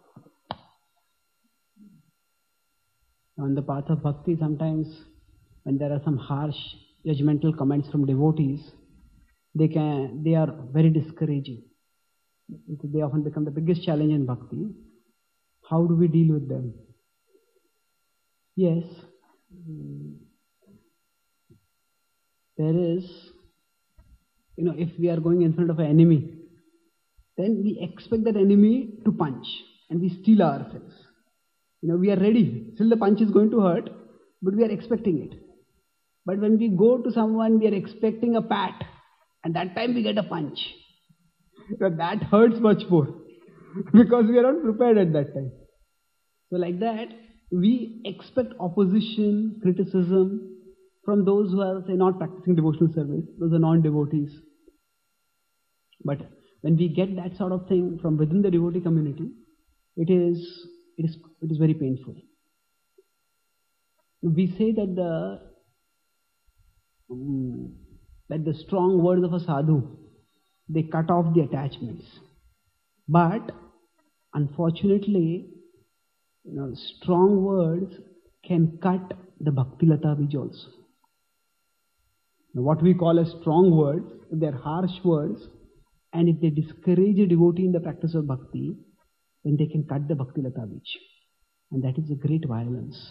On the path of bhakti, sometimes when there are some harsh, judgmental comments from devotees, they are very discouraging. They often become the biggest challenge in bhakti. How do we deal with them? Yes. there is, if we are going in front of an enemy, then we expect that enemy to punch and we steel ourselves. We are ready. Still the punch is going to hurt, but we are expecting it. But when we go to someone, we are expecting a pat, and that time we get a punch. That hurts much more because we are not prepared at that time. So like that, we expect opposition, criticism from those who are, say, not practicing devotional service. Those are non-devotees. But when we get that sort of thing from within the devotee community, it is very painful. We say that the strong words of a sadhu, they cut off the attachments. But unfortunately, strong words can cut the bhakti lata bij also. Now, what we call as strong words, if they are harsh words, and if they discourage a devotee in the practice of bhakti, then they can cut the bhakti lata bij. And that is a great violence.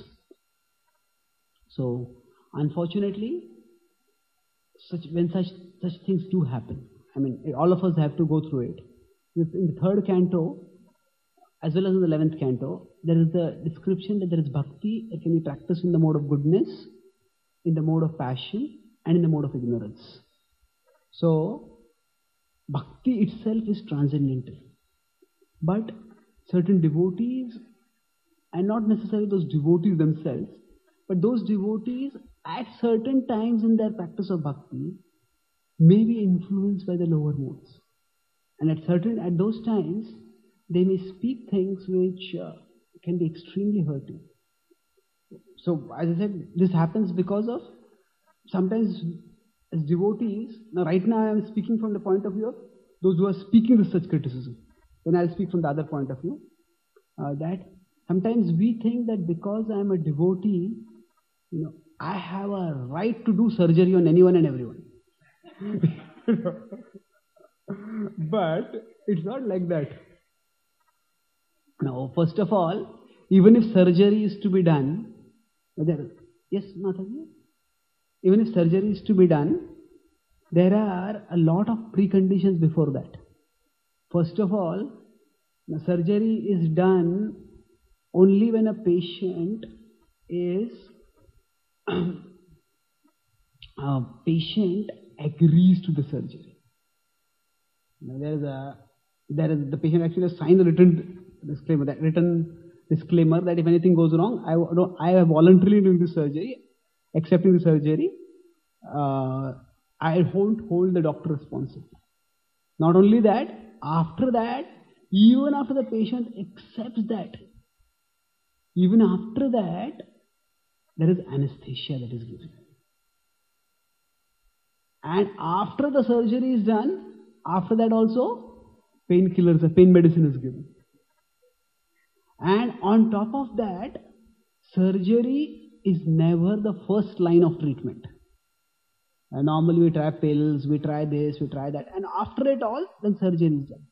So, unfortunately, when such things do happen, all of us have to go through it. In the 3rd canto, as well as in the 11th canto, there is the description that there is bhakti that can be practiced in the mode of goodness, in the mode of passion, and in the mode of ignorance. So, bhakti itself is transcendental. But certain devotees, and not necessarily those devotees themselves, but those devotees at certain times in their practice of bhakti may be influenced by the lower modes. And at those times, they may speak things which can be extremely hurting. So, as I said, this happens because of sometimes as devotees. Now, right now I am speaking from the point of view of those who are speaking with such criticism. Then I will speak from the other point of view. That sometimes we think that because I am a devotee, I have a right to do surgery on anyone and everyone. But it's not like that. Now, first of all, even if surgery is to be done, yes, Mataji? Even if surgery is to be done, there are a lot of preconditions before that. First of all, the surgery is done only when a patient agrees to the surgery. Now, the patient actually has signed a written disclaimer that if anything goes wrong, I am voluntarily doing the surgery, accepting the surgery. I won't hold the doctor responsible. Not only that, after that, even after the patient accepts that, even after that, there is anesthesia that is given. And after the surgery is done, after that also, pain medicine is given. And on top of that, surgery is never the first line of treatment. And normally we try pills, we try this, we try that, and after it all, then surgery is done.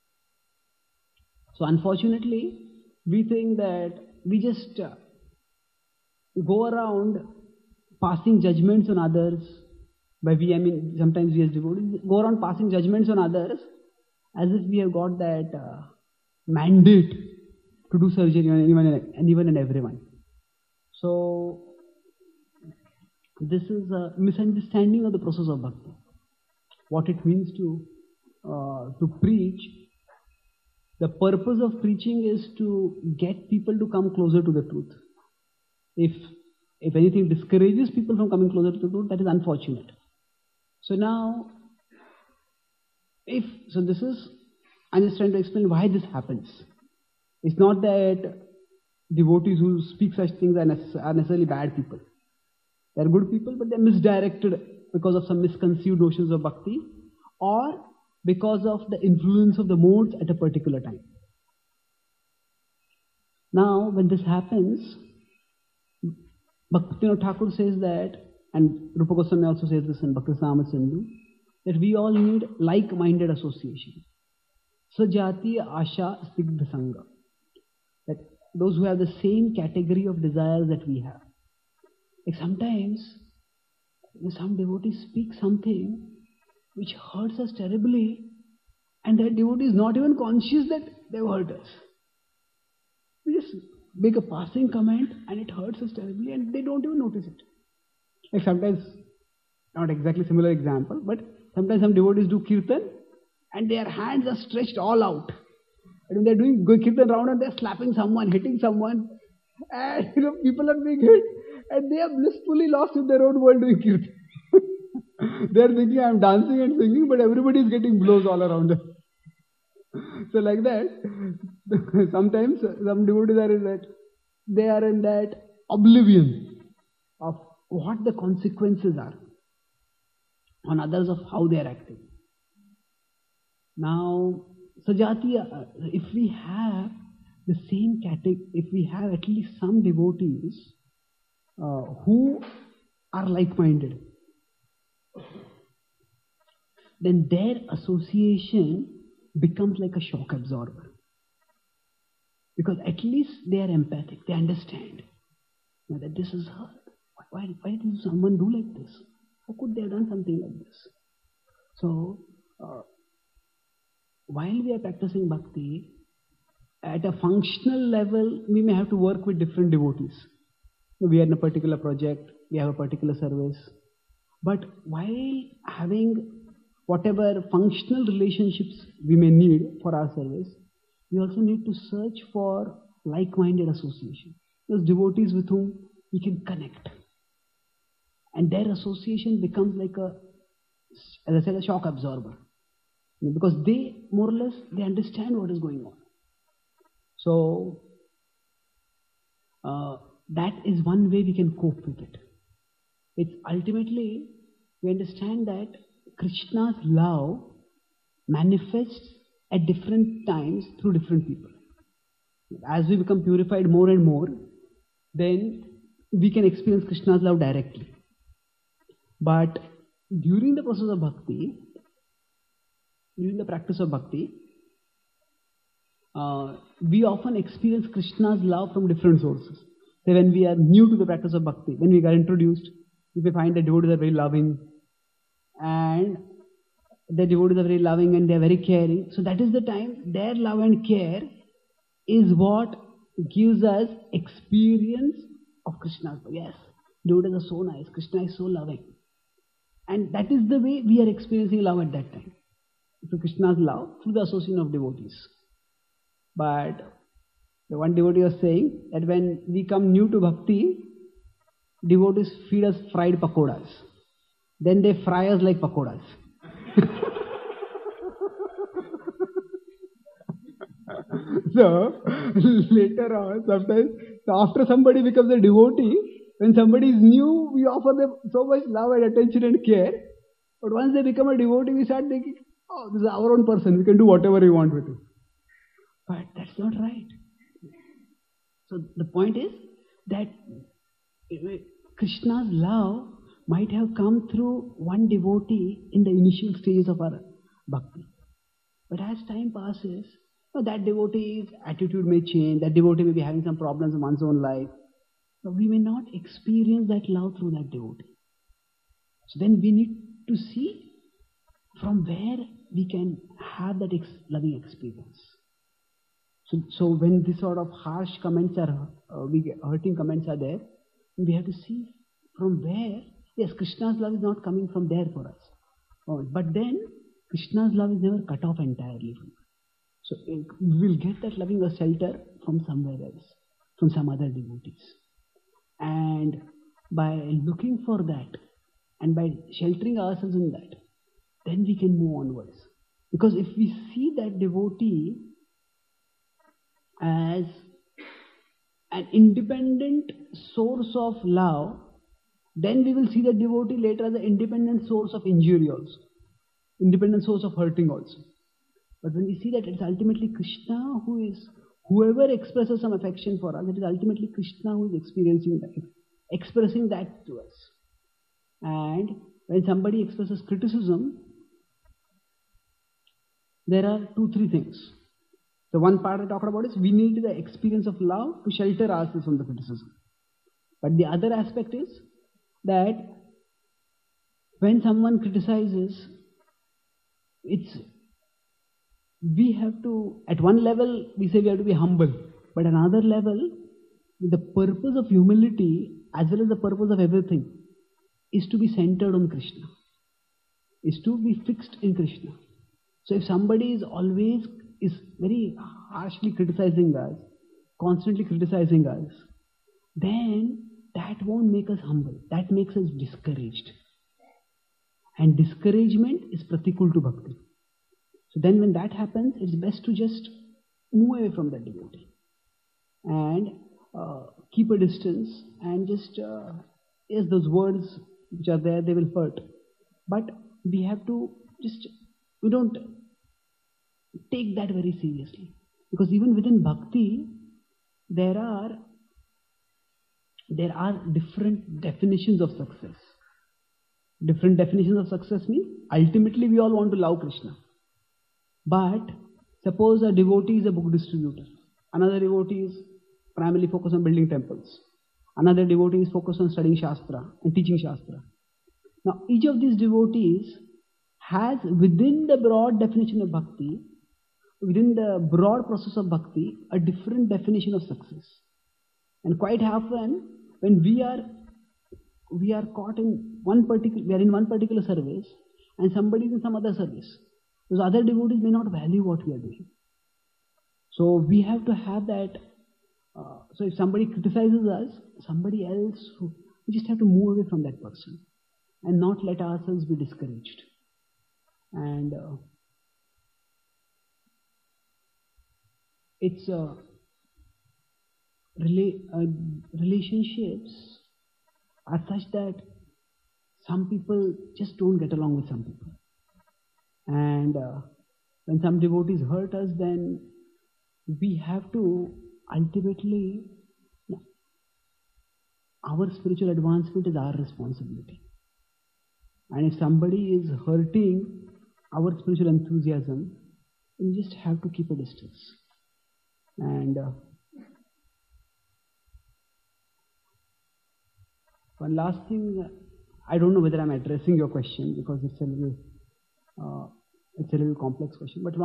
So unfortunately, we think that we just go around passing judgments on others. By we, I mean sometimes we as devotees go around passing judgments on others as if we have got that mandate to do surgery on anyone and everyone. So this is a misunderstanding of the process of bhakti. What it means to preach. The purpose of preaching is to get people to come closer to the truth. If anything discourages people from coming closer to the truth, that is unfortunate. So now, I'm just trying to explain why this happens. It's not that devotees who speak such things are necessarily bad people. They are good people, but they are misdirected because of some misconceived notions of bhakti, or because of the influence of the modes at a particular time. Now, when this happens, Bhaktivinoda Thakur says that, and Rupa Goswami also says this in Bhakti Rasamrita Sindhu, that we all need like-minded association. Sajati Asha Snigdha Sangha. That those who have the same category of desires that we have. Like sometimes, some devotees speak something which hurts us terribly, and that devotee is not even conscious that they've hurt us. We just make a passing comment and it hurts us terribly and they don't even notice it. Like sometimes, not exactly similar example, but sometimes some devotees do kirtan and their hands are stretched all out. And when they're doing kirtan round and they're slapping someone, hitting someone, and people are being hit and they are blissfully lost in their own world doing kirtan. They're thinking I'm dancing and singing, but everybody is getting blows all around them. So like that, sometimes some devotees are in that, they are in that oblivion of what the consequences are on others of how they are acting. Now, Sajatiya, if we have the same category, if we have at least some devotees who are like-minded, then their association becomes like a shock absorber. Because at least they are empathic, they understand that this is hurt. Why did someone do like this? How could they have done something like this? So, while we are practicing bhakti, at a functional level, we may have to work with different devotees. We are in a particular project, we have a particular service. But while having whatever functional relationships we may need for our service, we also need to search for like-minded association. Those devotees with whom we can connect. And their association becomes like as I said, a shock absorber. Because they, more or less, they understand what is going on. So, that is one way we can cope with it. It's ultimately, we understand that Krishna's love manifests at different times through different people. As we become purified more and more, then we can experience Krishna's love directly. But during the process of bhakti, during the practice of bhakti, we often experience Krishna's love from different sources. So when we are new to the practice of bhakti, when we are introduced, if we find that devotees are very loving, and the devotees are very loving and they are very caring, so that is the time their love and care is what gives us experience of Krishna's love. Yes, devotees are so nice, Krishna is so loving. And that is the way we are experiencing love at that time. Through Krishna's love, through the association of devotees. But the one devotee was saying that when we come new to bhakti, devotees feed us fried pakoras. Then they fry us like pakoras. So, later on, sometimes, after somebody becomes a devotee, when somebody is new, we offer them so much love and attention and care. But once they become a devotee, we start thinking, oh, this is our own person, we can do whatever we want with him. But that's not right. So the point is that Krishna's love might have come through one devotee in the initial stages of our bhakti. But as time passes, that devotee's attitude may change, that devotee may be having some problems in one's own life. But we may not experience that love through that devotee. So then we need to see from where we can have that loving experience. So when this sort of harsh comments are, hurting comments are there, we have to see from where, yes, Krishna's love is not coming from there for us. But then, Krishna's love is never cut off entirely from us. So we will get that loving shelter from somewhere else, from some other devotees. And by looking for that, and by sheltering ourselves in that, then we can move onwards. Because if we see that devotee as an independent source of love, then we will see that devotee later as an independent source of injury also, independent source of hurting also. But when we see that it's ultimately Krishna who is, whoever expresses some affection for us, it is ultimately Krishna who is expressing that to us. And when somebody expresses criticism, there are 2-3 things. The one part I talked about is we need the experience of love to shelter ourselves from the criticism. But the other aspect is that when someone criticizes, we have to, at one level, we say we have to be humble, but another level, the purpose of humility, as well as the purpose of everything, is to be centered on Krishna, is to be fixed in Krishna. So if somebody is very harshly criticizing us, constantly criticizing us, then that won't make us humble. That makes us discouraged. And discouragement is pratikul to bhakti. So then when that happens, it's best to just move away from that devotee and keep a distance and just, yes, those words which are there, they will hurt. But we have to we don't take that very seriously. Because even within bhakti, there are different definitions of success. Different definitions of success mean ultimately we all want to love Krishna. But suppose a devotee is a book distributor. Another devotee is primarily focused on building temples. Another devotee is focused on studying Shastra and teaching Shastra. Now each of these devotees has within the broad definition of bhakti, within the broad process of bhakti, a different definition of success. And quite often when we are caught in one particular service and somebody is in some other service, those other devotees may not value what we are doing. So we have to have that. So if somebody criticizes us, somebody else, we just have to move away from that person and not let ourselves be discouraged. And it's relationships are such that some people just don't get along with some people. And when some devotees hurt us, then we have to ultimately, our spiritual advancement is our responsibility. And if somebody is hurting our spiritual enthusiasm, we just have to keep a distance. And one last thing, I don't know whether I'm addressing your question because it's a little complex question. But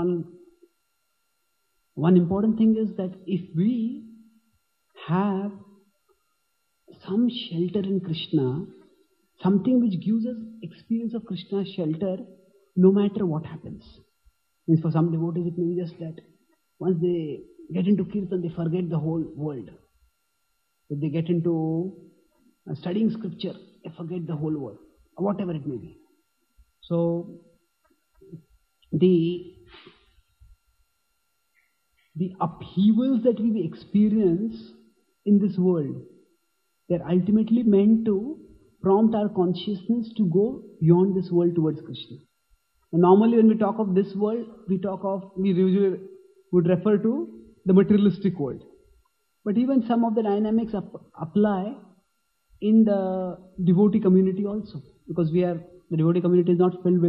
one important thing is that if we have some shelter in Krishna, something which gives us experience of Krishna's shelter, no matter what happens. Means for some devotees it may be just that once they get into Kirtan, they forget the whole world. If they get into studying scripture, they forget the whole world, or whatever it may be. So the upheavals that we experience in this world, they're ultimately meant to prompt our consciousness to go beyond this world towards Krishna. And normally when we talk of this world, we usually would refer to the materialistic world. But even some of the dynamics apply in the devotee community also, because the devotee community is not filled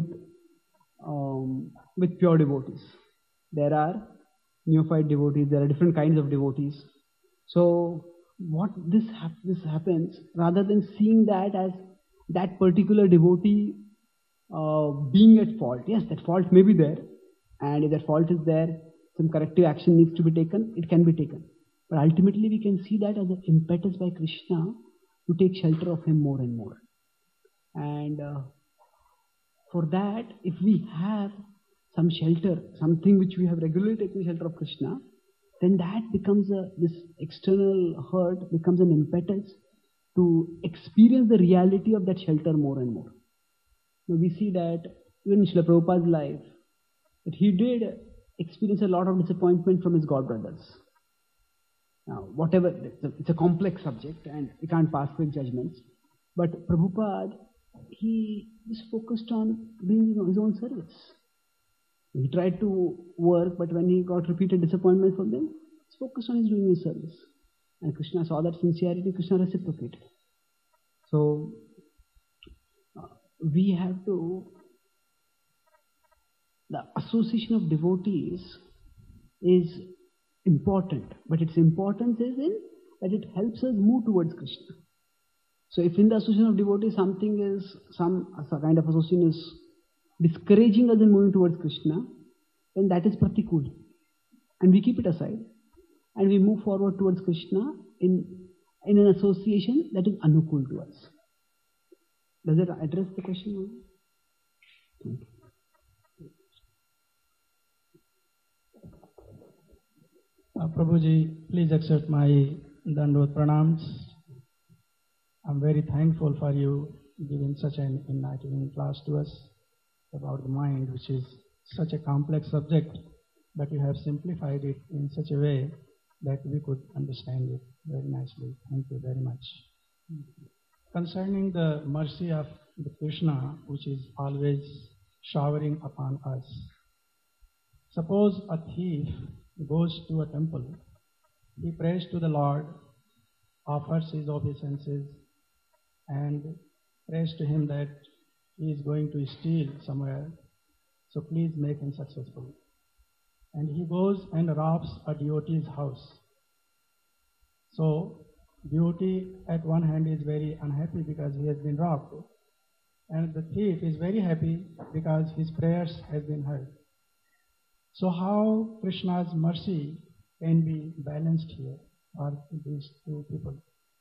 with pure devotees. There are neophyte devotees, there are different kinds of devotees. So what this happens, rather than seeing that as that particular devotee being at fault, yes, that fault may be there, and if that fault is there, some corrective action needs to be taken, it can be taken. But ultimately we can see that as an impetus by Krishna to take shelter of him more and more. And for that, if we have some shelter, something which we have regularly taken shelter of Krishna, then that becomes this external hurt becomes an impetus to experience the reality of that shelter more and more. Now we see that even in Srila Prabhupada's life, that he did experience a lot of disappointment from his god brothers. Now, whatever, it's a complex subject and we can't pass quick judgments. But Prabhupada, he just focused on doing his own service. He tried to work, but when he got repeated disappointment from them, he focused on doing his service. And Krishna saw that sincerity, Krishna reciprocated. So, we have to, the association of devotees is important, but its importance is in that it helps us move towards Krishna. So if in the association of devotees something is, some kind of association is discouraging us in moving towards Krishna, then that is pratikul. And we keep it aside. And we move forward towards Krishna in an association that is anukul to us. Does it address the question? Thank you. Prabhuji, please accept my Dandavata Pranams. I'm very thankful for you giving such an enlightening class to us about the mind, which is such a complex subject, but you have simplified it in such a way that we could understand it very nicely. Thank you very much. Concerning the mercy of the Krishna, which is always showering upon us. Suppose a thief goes to a temple, he prays to the Lord, offers his obeisances, and prays to him that he is going to steal somewhere, so please make him successful. And he goes and robs a devotee's house. So, devotee at one hand is very unhappy because he has been robbed, and the thief is very happy because his prayers have been heard. So how Krishna's mercy can be balanced here for these two people?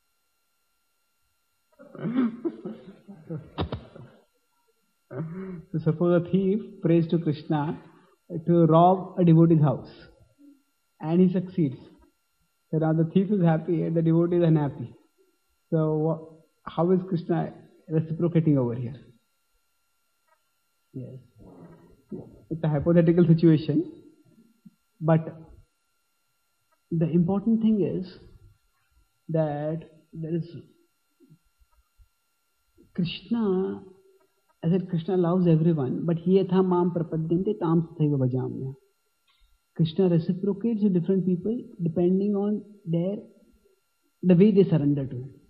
So suppose a thief prays to Krishna to rob a devotee's house, and he succeeds. So now the thief is happy and the devotee is unhappy. So how is Krishna reciprocating over here? Yes. It's a hypothetical situation, but the important thing is that there is Krishna, as I said, Krishna loves everyone, but he yatha mam prapadyante tam tathaiva bhajamya. Krishna reciprocates with different people depending on the way they surrender to him.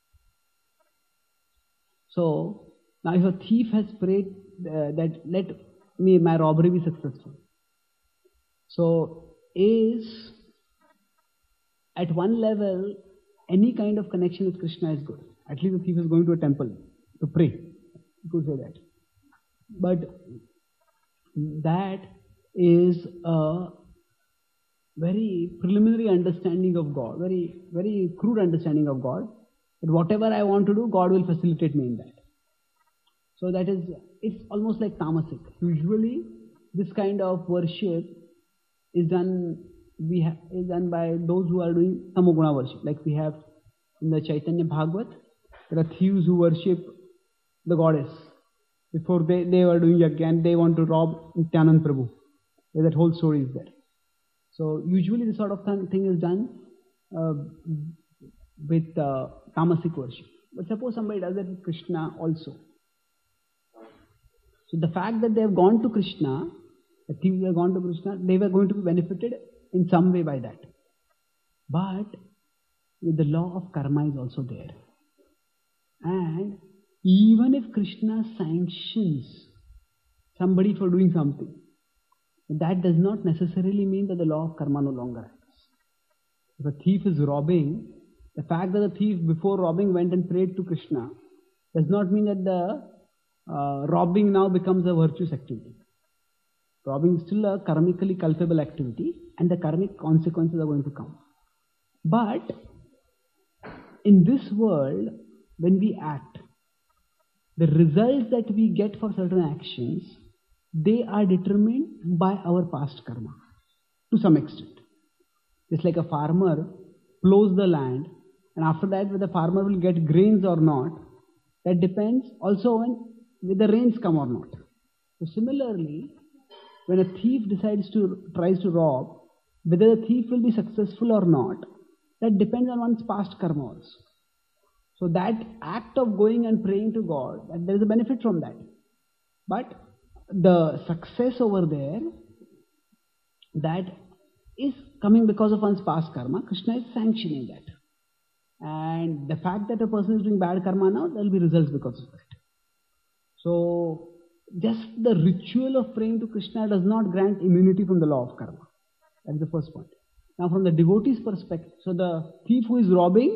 So now if a thief has prayed that let my robbery be successful. So is at one level any kind of connection with Krishna is good. At least the thief is going to a temple to pray. You could say that. But that is a very preliminary understanding of God, very, very crude understanding of God. That whatever I want to do, God will facilitate me in that. So that is, it's almost like tamasic. Usually, this kind of worship is done by those who are doing tamoguna worship. Like we have in the Chaitanya Bhagavat, there are thieves who worship the goddess. Before they were doing yajna and they want to rob Nityanand Prabhu. That whole story is there. So usually this sort of thing is done with tamasic worship. But suppose somebody does that with Krishna also. So the fact that they have gone to Krishna, the thieves have gone to Krishna, they were going to be benefited in some way by that. But the law of karma is also there. And even if Krishna sanctions somebody for doing something, that does not necessarily mean that the law of karma no longer acts. If a thief is robbing, the fact that the thief before robbing went and prayed to Krishna does not mean that the robbing now becomes a virtuous activity. Robbing is still a karmically culpable activity and the karmic consequences are going to come. But in this world, when we act, the results that we get for certain actions, they are determined by our past karma to some extent. It's like a farmer plows the land, and after that whether the farmer will get grains or not, that depends also on whether the rains come or not. So similarly, when a thief tries to rob, whether the thief will be successful or not, that depends on one's past karma also. So that act of going and praying to God, that there is a benefit from that. But the success over there, that is coming because of one's past karma. Krishna is sanctioning that. And the fact that a person is doing bad karma now, there will be results because of that. So just the ritual of praying to Krishna does not grant immunity from the law of karma. That is the first point. Now from the devotee's perspective, so the thief who is robbing,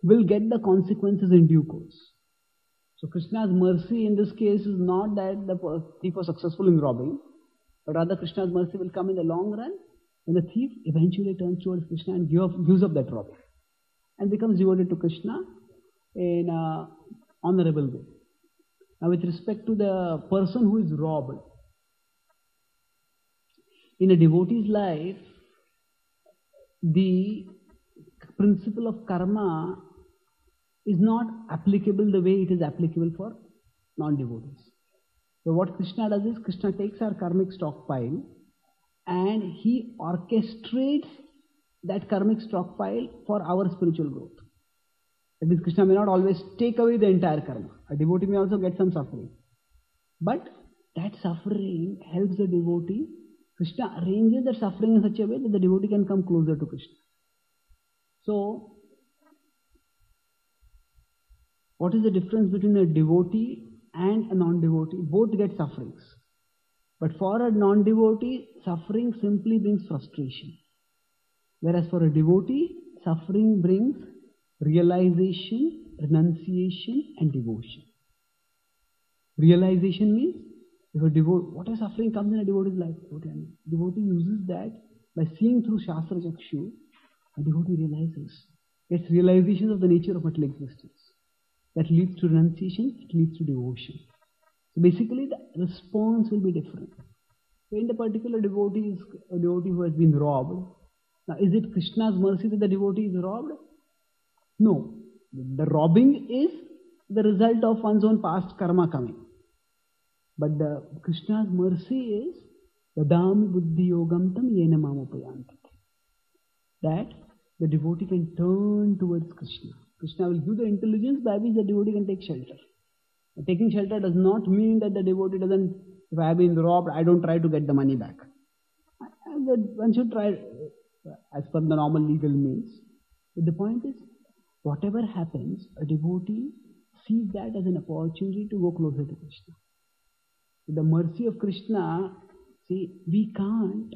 will get the consequences in due course. So Krishna's mercy in this case is not that the thief was successful in robbing, but rather Krishna's mercy will come in the long run when the thief eventually turns towards Krishna and gives up that robbing and becomes devoted to Krishna in an honorable way. Now with respect to the person who is robbed, in a devotee's life, the principle of karma is not applicable the way it is applicable for non-devotees. So what Krishna does is, Krishna takes our karmic stockpile and he orchestrates that karmic stockpile for our spiritual growth. That means Krishna may not always take away the entire karma. A devotee may also get some suffering. But that suffering helps the devotee. Krishna arranges that suffering in such a way that the devotee can come closer to Krishna. So, what is the difference between a devotee and a non-devotee? Both get sufferings. But for a non-devotee, suffering simply brings frustration. Whereas for a devotee, suffering brings realization, renunciation and devotion. Realization means, if a whatever suffering comes in a devotee's life, devotee uses that by seeing through Shastra Chakshu, a devotee realizes, gets realization of the nature of material existence. That leads to renunciation, it leads to devotion. So basically the response will be different. So in the particular devotee is a devotee who has been robbed. Now is it Krishna's mercy that the devotee is robbed? No. The robbing is the result of one's own past karma coming. But the Krishna's mercy is Dadami buddhi yogam tam yena mamupayanti. That the devotee can turn towards Krishna. Krishna will give the intelligence by which the devotee can take shelter. Taking shelter does not mean that the devotee doesn't, if I have been robbed, I don't try to get the money back. One should try as per the normal legal means. But the point is, whatever happens, a devotee sees that as an opportunity to go closer to Krishna. With the mercy of Krishna, see, we can't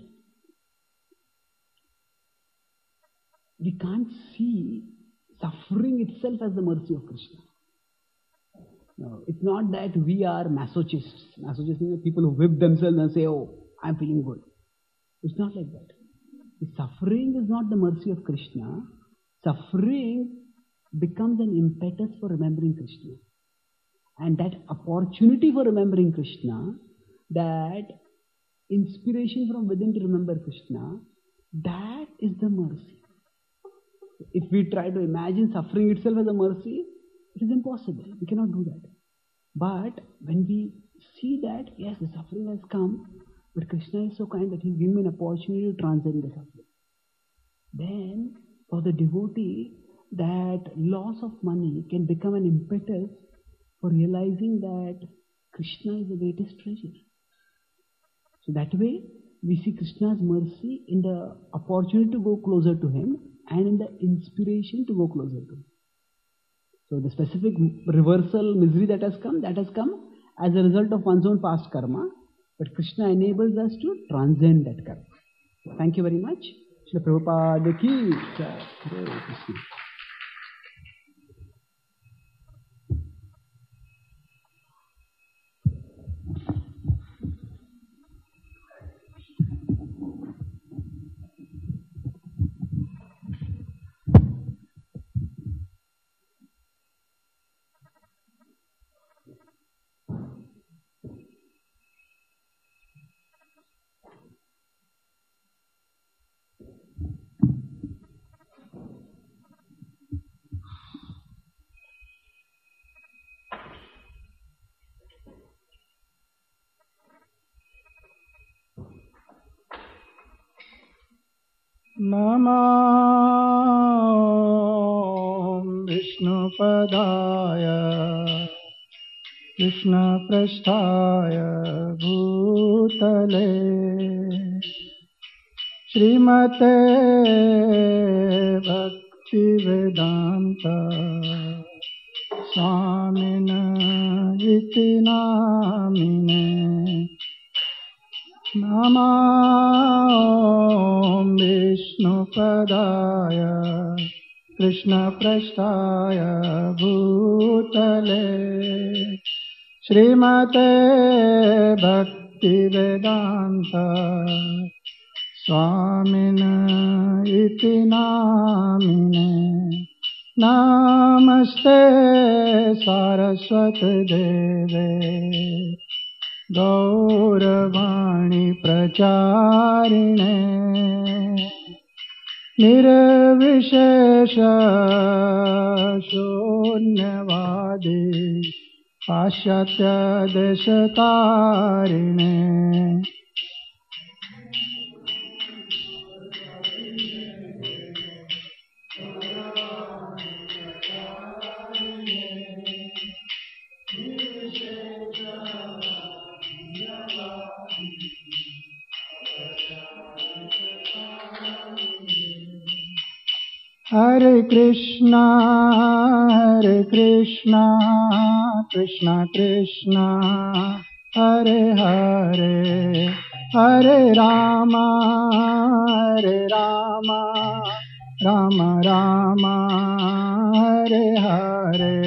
see suffering itself as the mercy of Krishna. No, it's not that we are masochists. Masochists means people who whip themselves and say, oh, I'm feeling good. It's not like that. The suffering is not the mercy of Krishna. Suffering becomes an impetus for remembering Krishna. And that opportunity for remembering Krishna, that inspiration from within to remember Krishna, that is the mercy. If we try to imagine suffering itself as a mercy, it is impossible. We cannot do that. But when we see that, yes, the suffering has come, but Krishna is so kind that He is giving me an opportunity to transcend the suffering. Then, for the devotee, that loss of money can become an impetus for realizing that Krishna is the greatest treasure. So that way, we see Krishna's mercy in the opportunity to go closer to Him and in the inspiration to go closer to Him. So the specific reversal misery that has come as a result of one's own past karma, but Krishna enables us to transcend that karma. So thank you very much. Srila Prabhupada ki jai. Hare Krishna. Namo Vishnupadaya Krishna Prasthaya Bhutale Srimate Bhaktivedanta Swamina Iti Namine Namo Vishnupadaya कृष्णपृष्ठाय भूतले श्रीमते भक्तिवेदान्त स्वामिन इति नामिने नमस्ते सारस्वती देवे गौरवाणी प्रचारिणे निर्विशेष शून्यवादी पाश्चात्य देशतारिणे Hare Krishna, Krishna Krishna, Hare Hare, Hare Rama, Rama Rama, Hare Hare.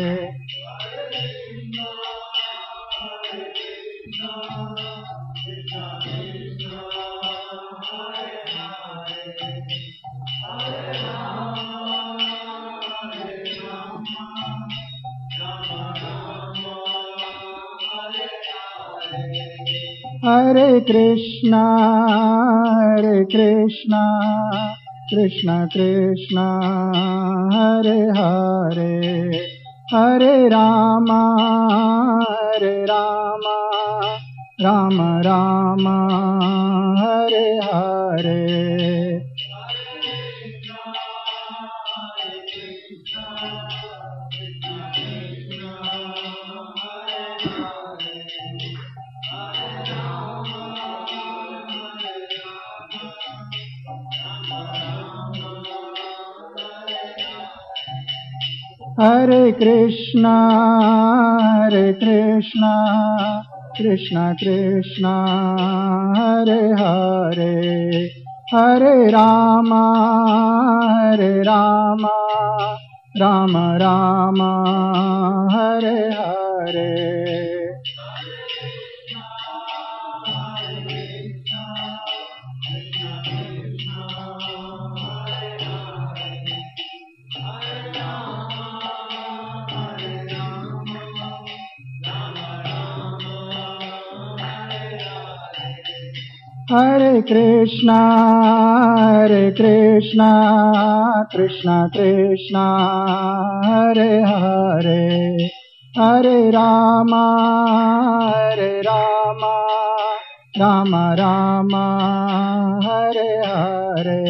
Hare Krishna, Krishna Krishna, Hare Hare, Hare Rama, Rama Rama, Hare Hare. Hare Krishna, Krishna Krishna, Hare Hare, Hare Rama, Rama Rama, Hare Hare. Hare Krishna, Krishna Krishna, Hare Hare, Hare Rama, Rama Rama, Hare Hare.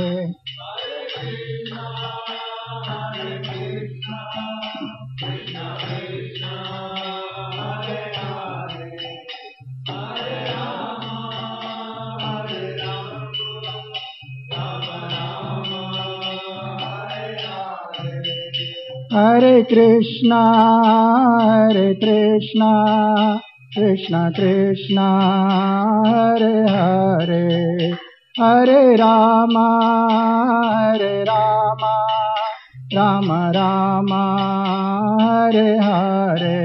Hare Krishna, Krishna Krishna, Hare Hare, Hare Rama, Rama Rama, Hare Hare.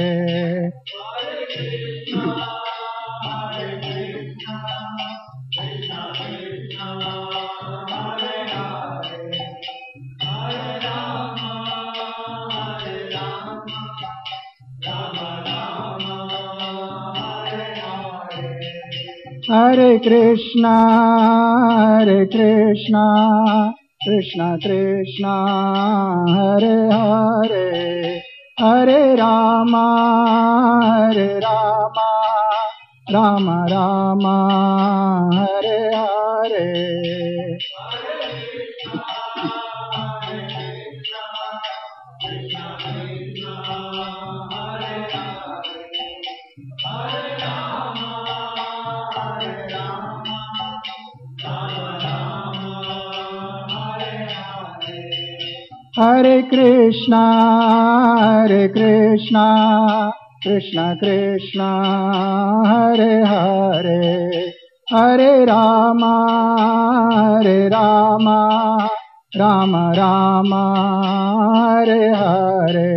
Hare Krishna, Krishna Krishna, Hare Hare, Hare Rama, Rama Rama, Hare Hare. Hare Krishna, Krishna Krishna, Hare Hare, Hare Rama, Ram Ram Hare Hare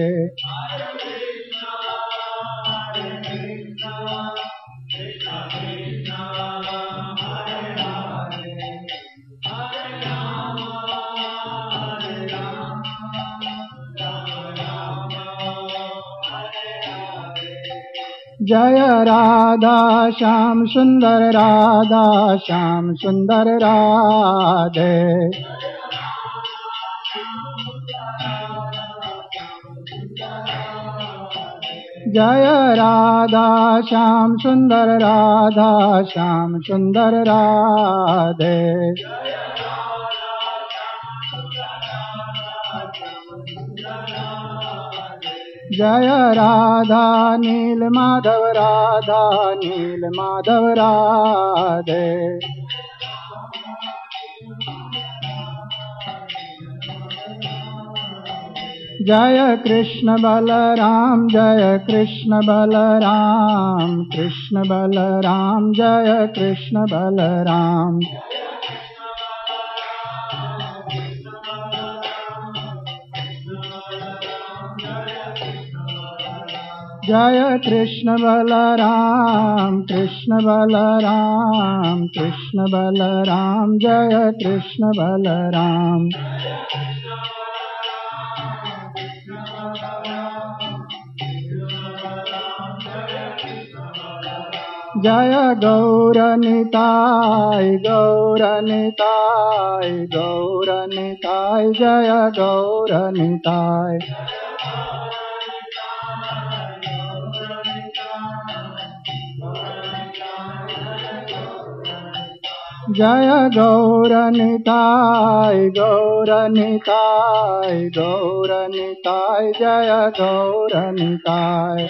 जय राधा श्याम सुंदर राधा श्याम सुंदर राधे जय राधा श्याम सुंदर राधा श्याम सुंदर राधे जय राधा नील माधव राधा नील माधव राधे जय कृष्ण बलराम जय कृष्ण बलराम कृष्ण बलराम जय कृष्ण बलराम जय कृष्ण बलराम कृष्ण बलराम कृष्ण बलराम जय कृष्ण बलराम जय गौरनिताय गौरनिताय गौरनिताय जय गौरनिताय जय गौरनिताय गौरनिताय गौरनिताय जय गौरनिताय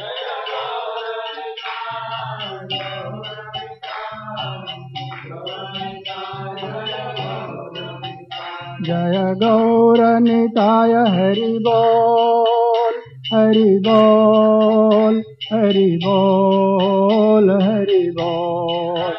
जय गौरनिताय हरि बोल हरि बोल हरि बोल हरि बोल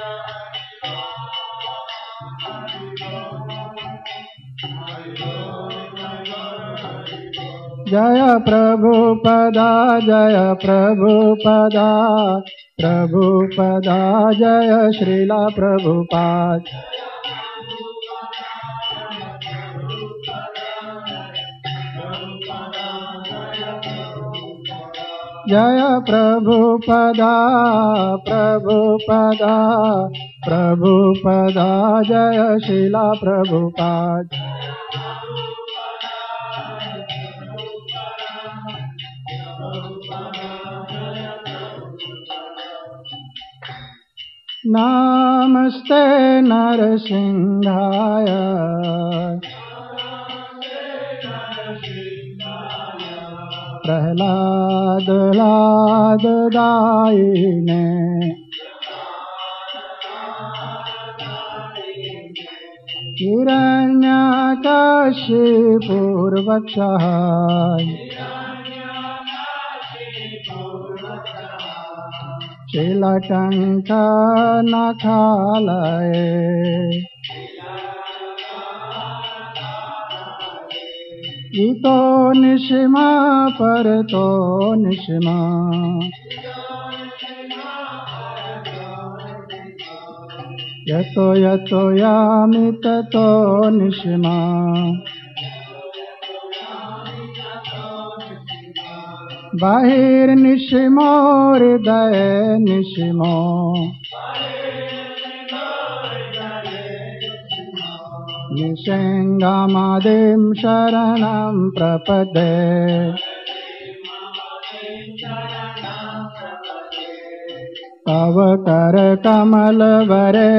जय प्रभुपदा जय प्रभुपदा प्रभुपदा जय श्रीला प्रभुपाद जय प्रभुपदा प्रभुपदा प्रभुपदा जय श्रीला प्रभुपाद नमस्ते नरसिंहाय प्रहलाद लाददायिने हिरण्यकशिपूर्वक्षः शीलकण्ठनखालये इतो निशिमा परतो निशिमा यतो यतो यामि ततो निशिमा बाहिर्निशिमो हृदये निशिमो निशिङ्गामादिं शरणं प्रपदे तव करकमलवरे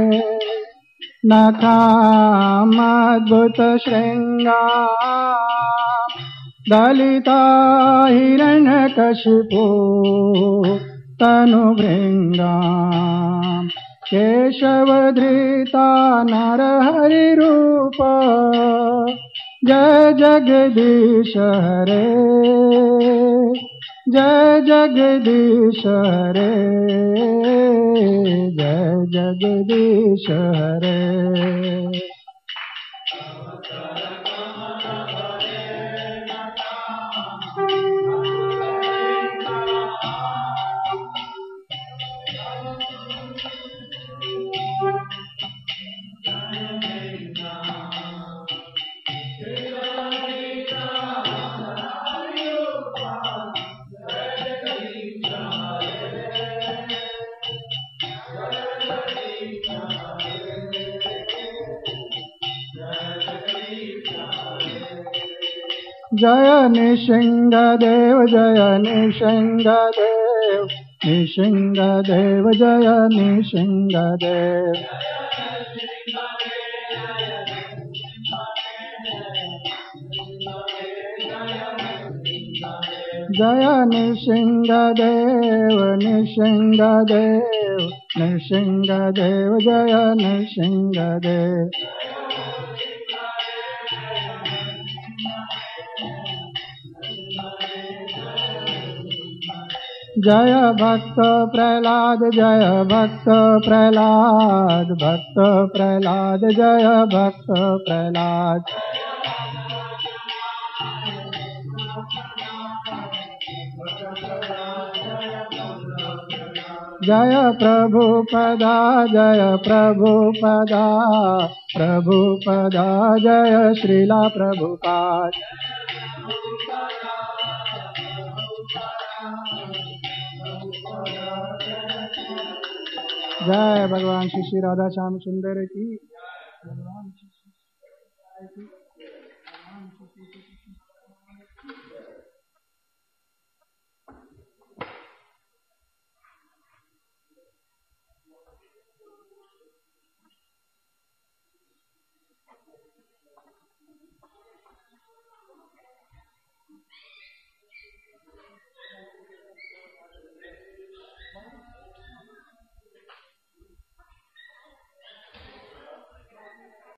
नखामद्भुतशृङ्गा दलिता हिरण्यकशिपु तनुभृङ्गा केशवधृता नरहरिरूप जय जगदीश हरे जय जगदीश हरे जय जगदीश हरे जय निशिंगदेव जय निशिंगदेव निशिंगदेव जय निशिंगदेव जय निशिंगदेव निशिंगदेव निशिंगदेव जय निशिंगदेव जय भक्त प्रहलाद जय भक्त प्रहलाद भक्त प्रहलाद जय भक्त प्रहलाद जय प्रभुपदा जय प्रभुपदा प्रभुपदा जय श्रीला प्रभुपाद जय भगवान श्री श्री राधा श्याम सुंदर की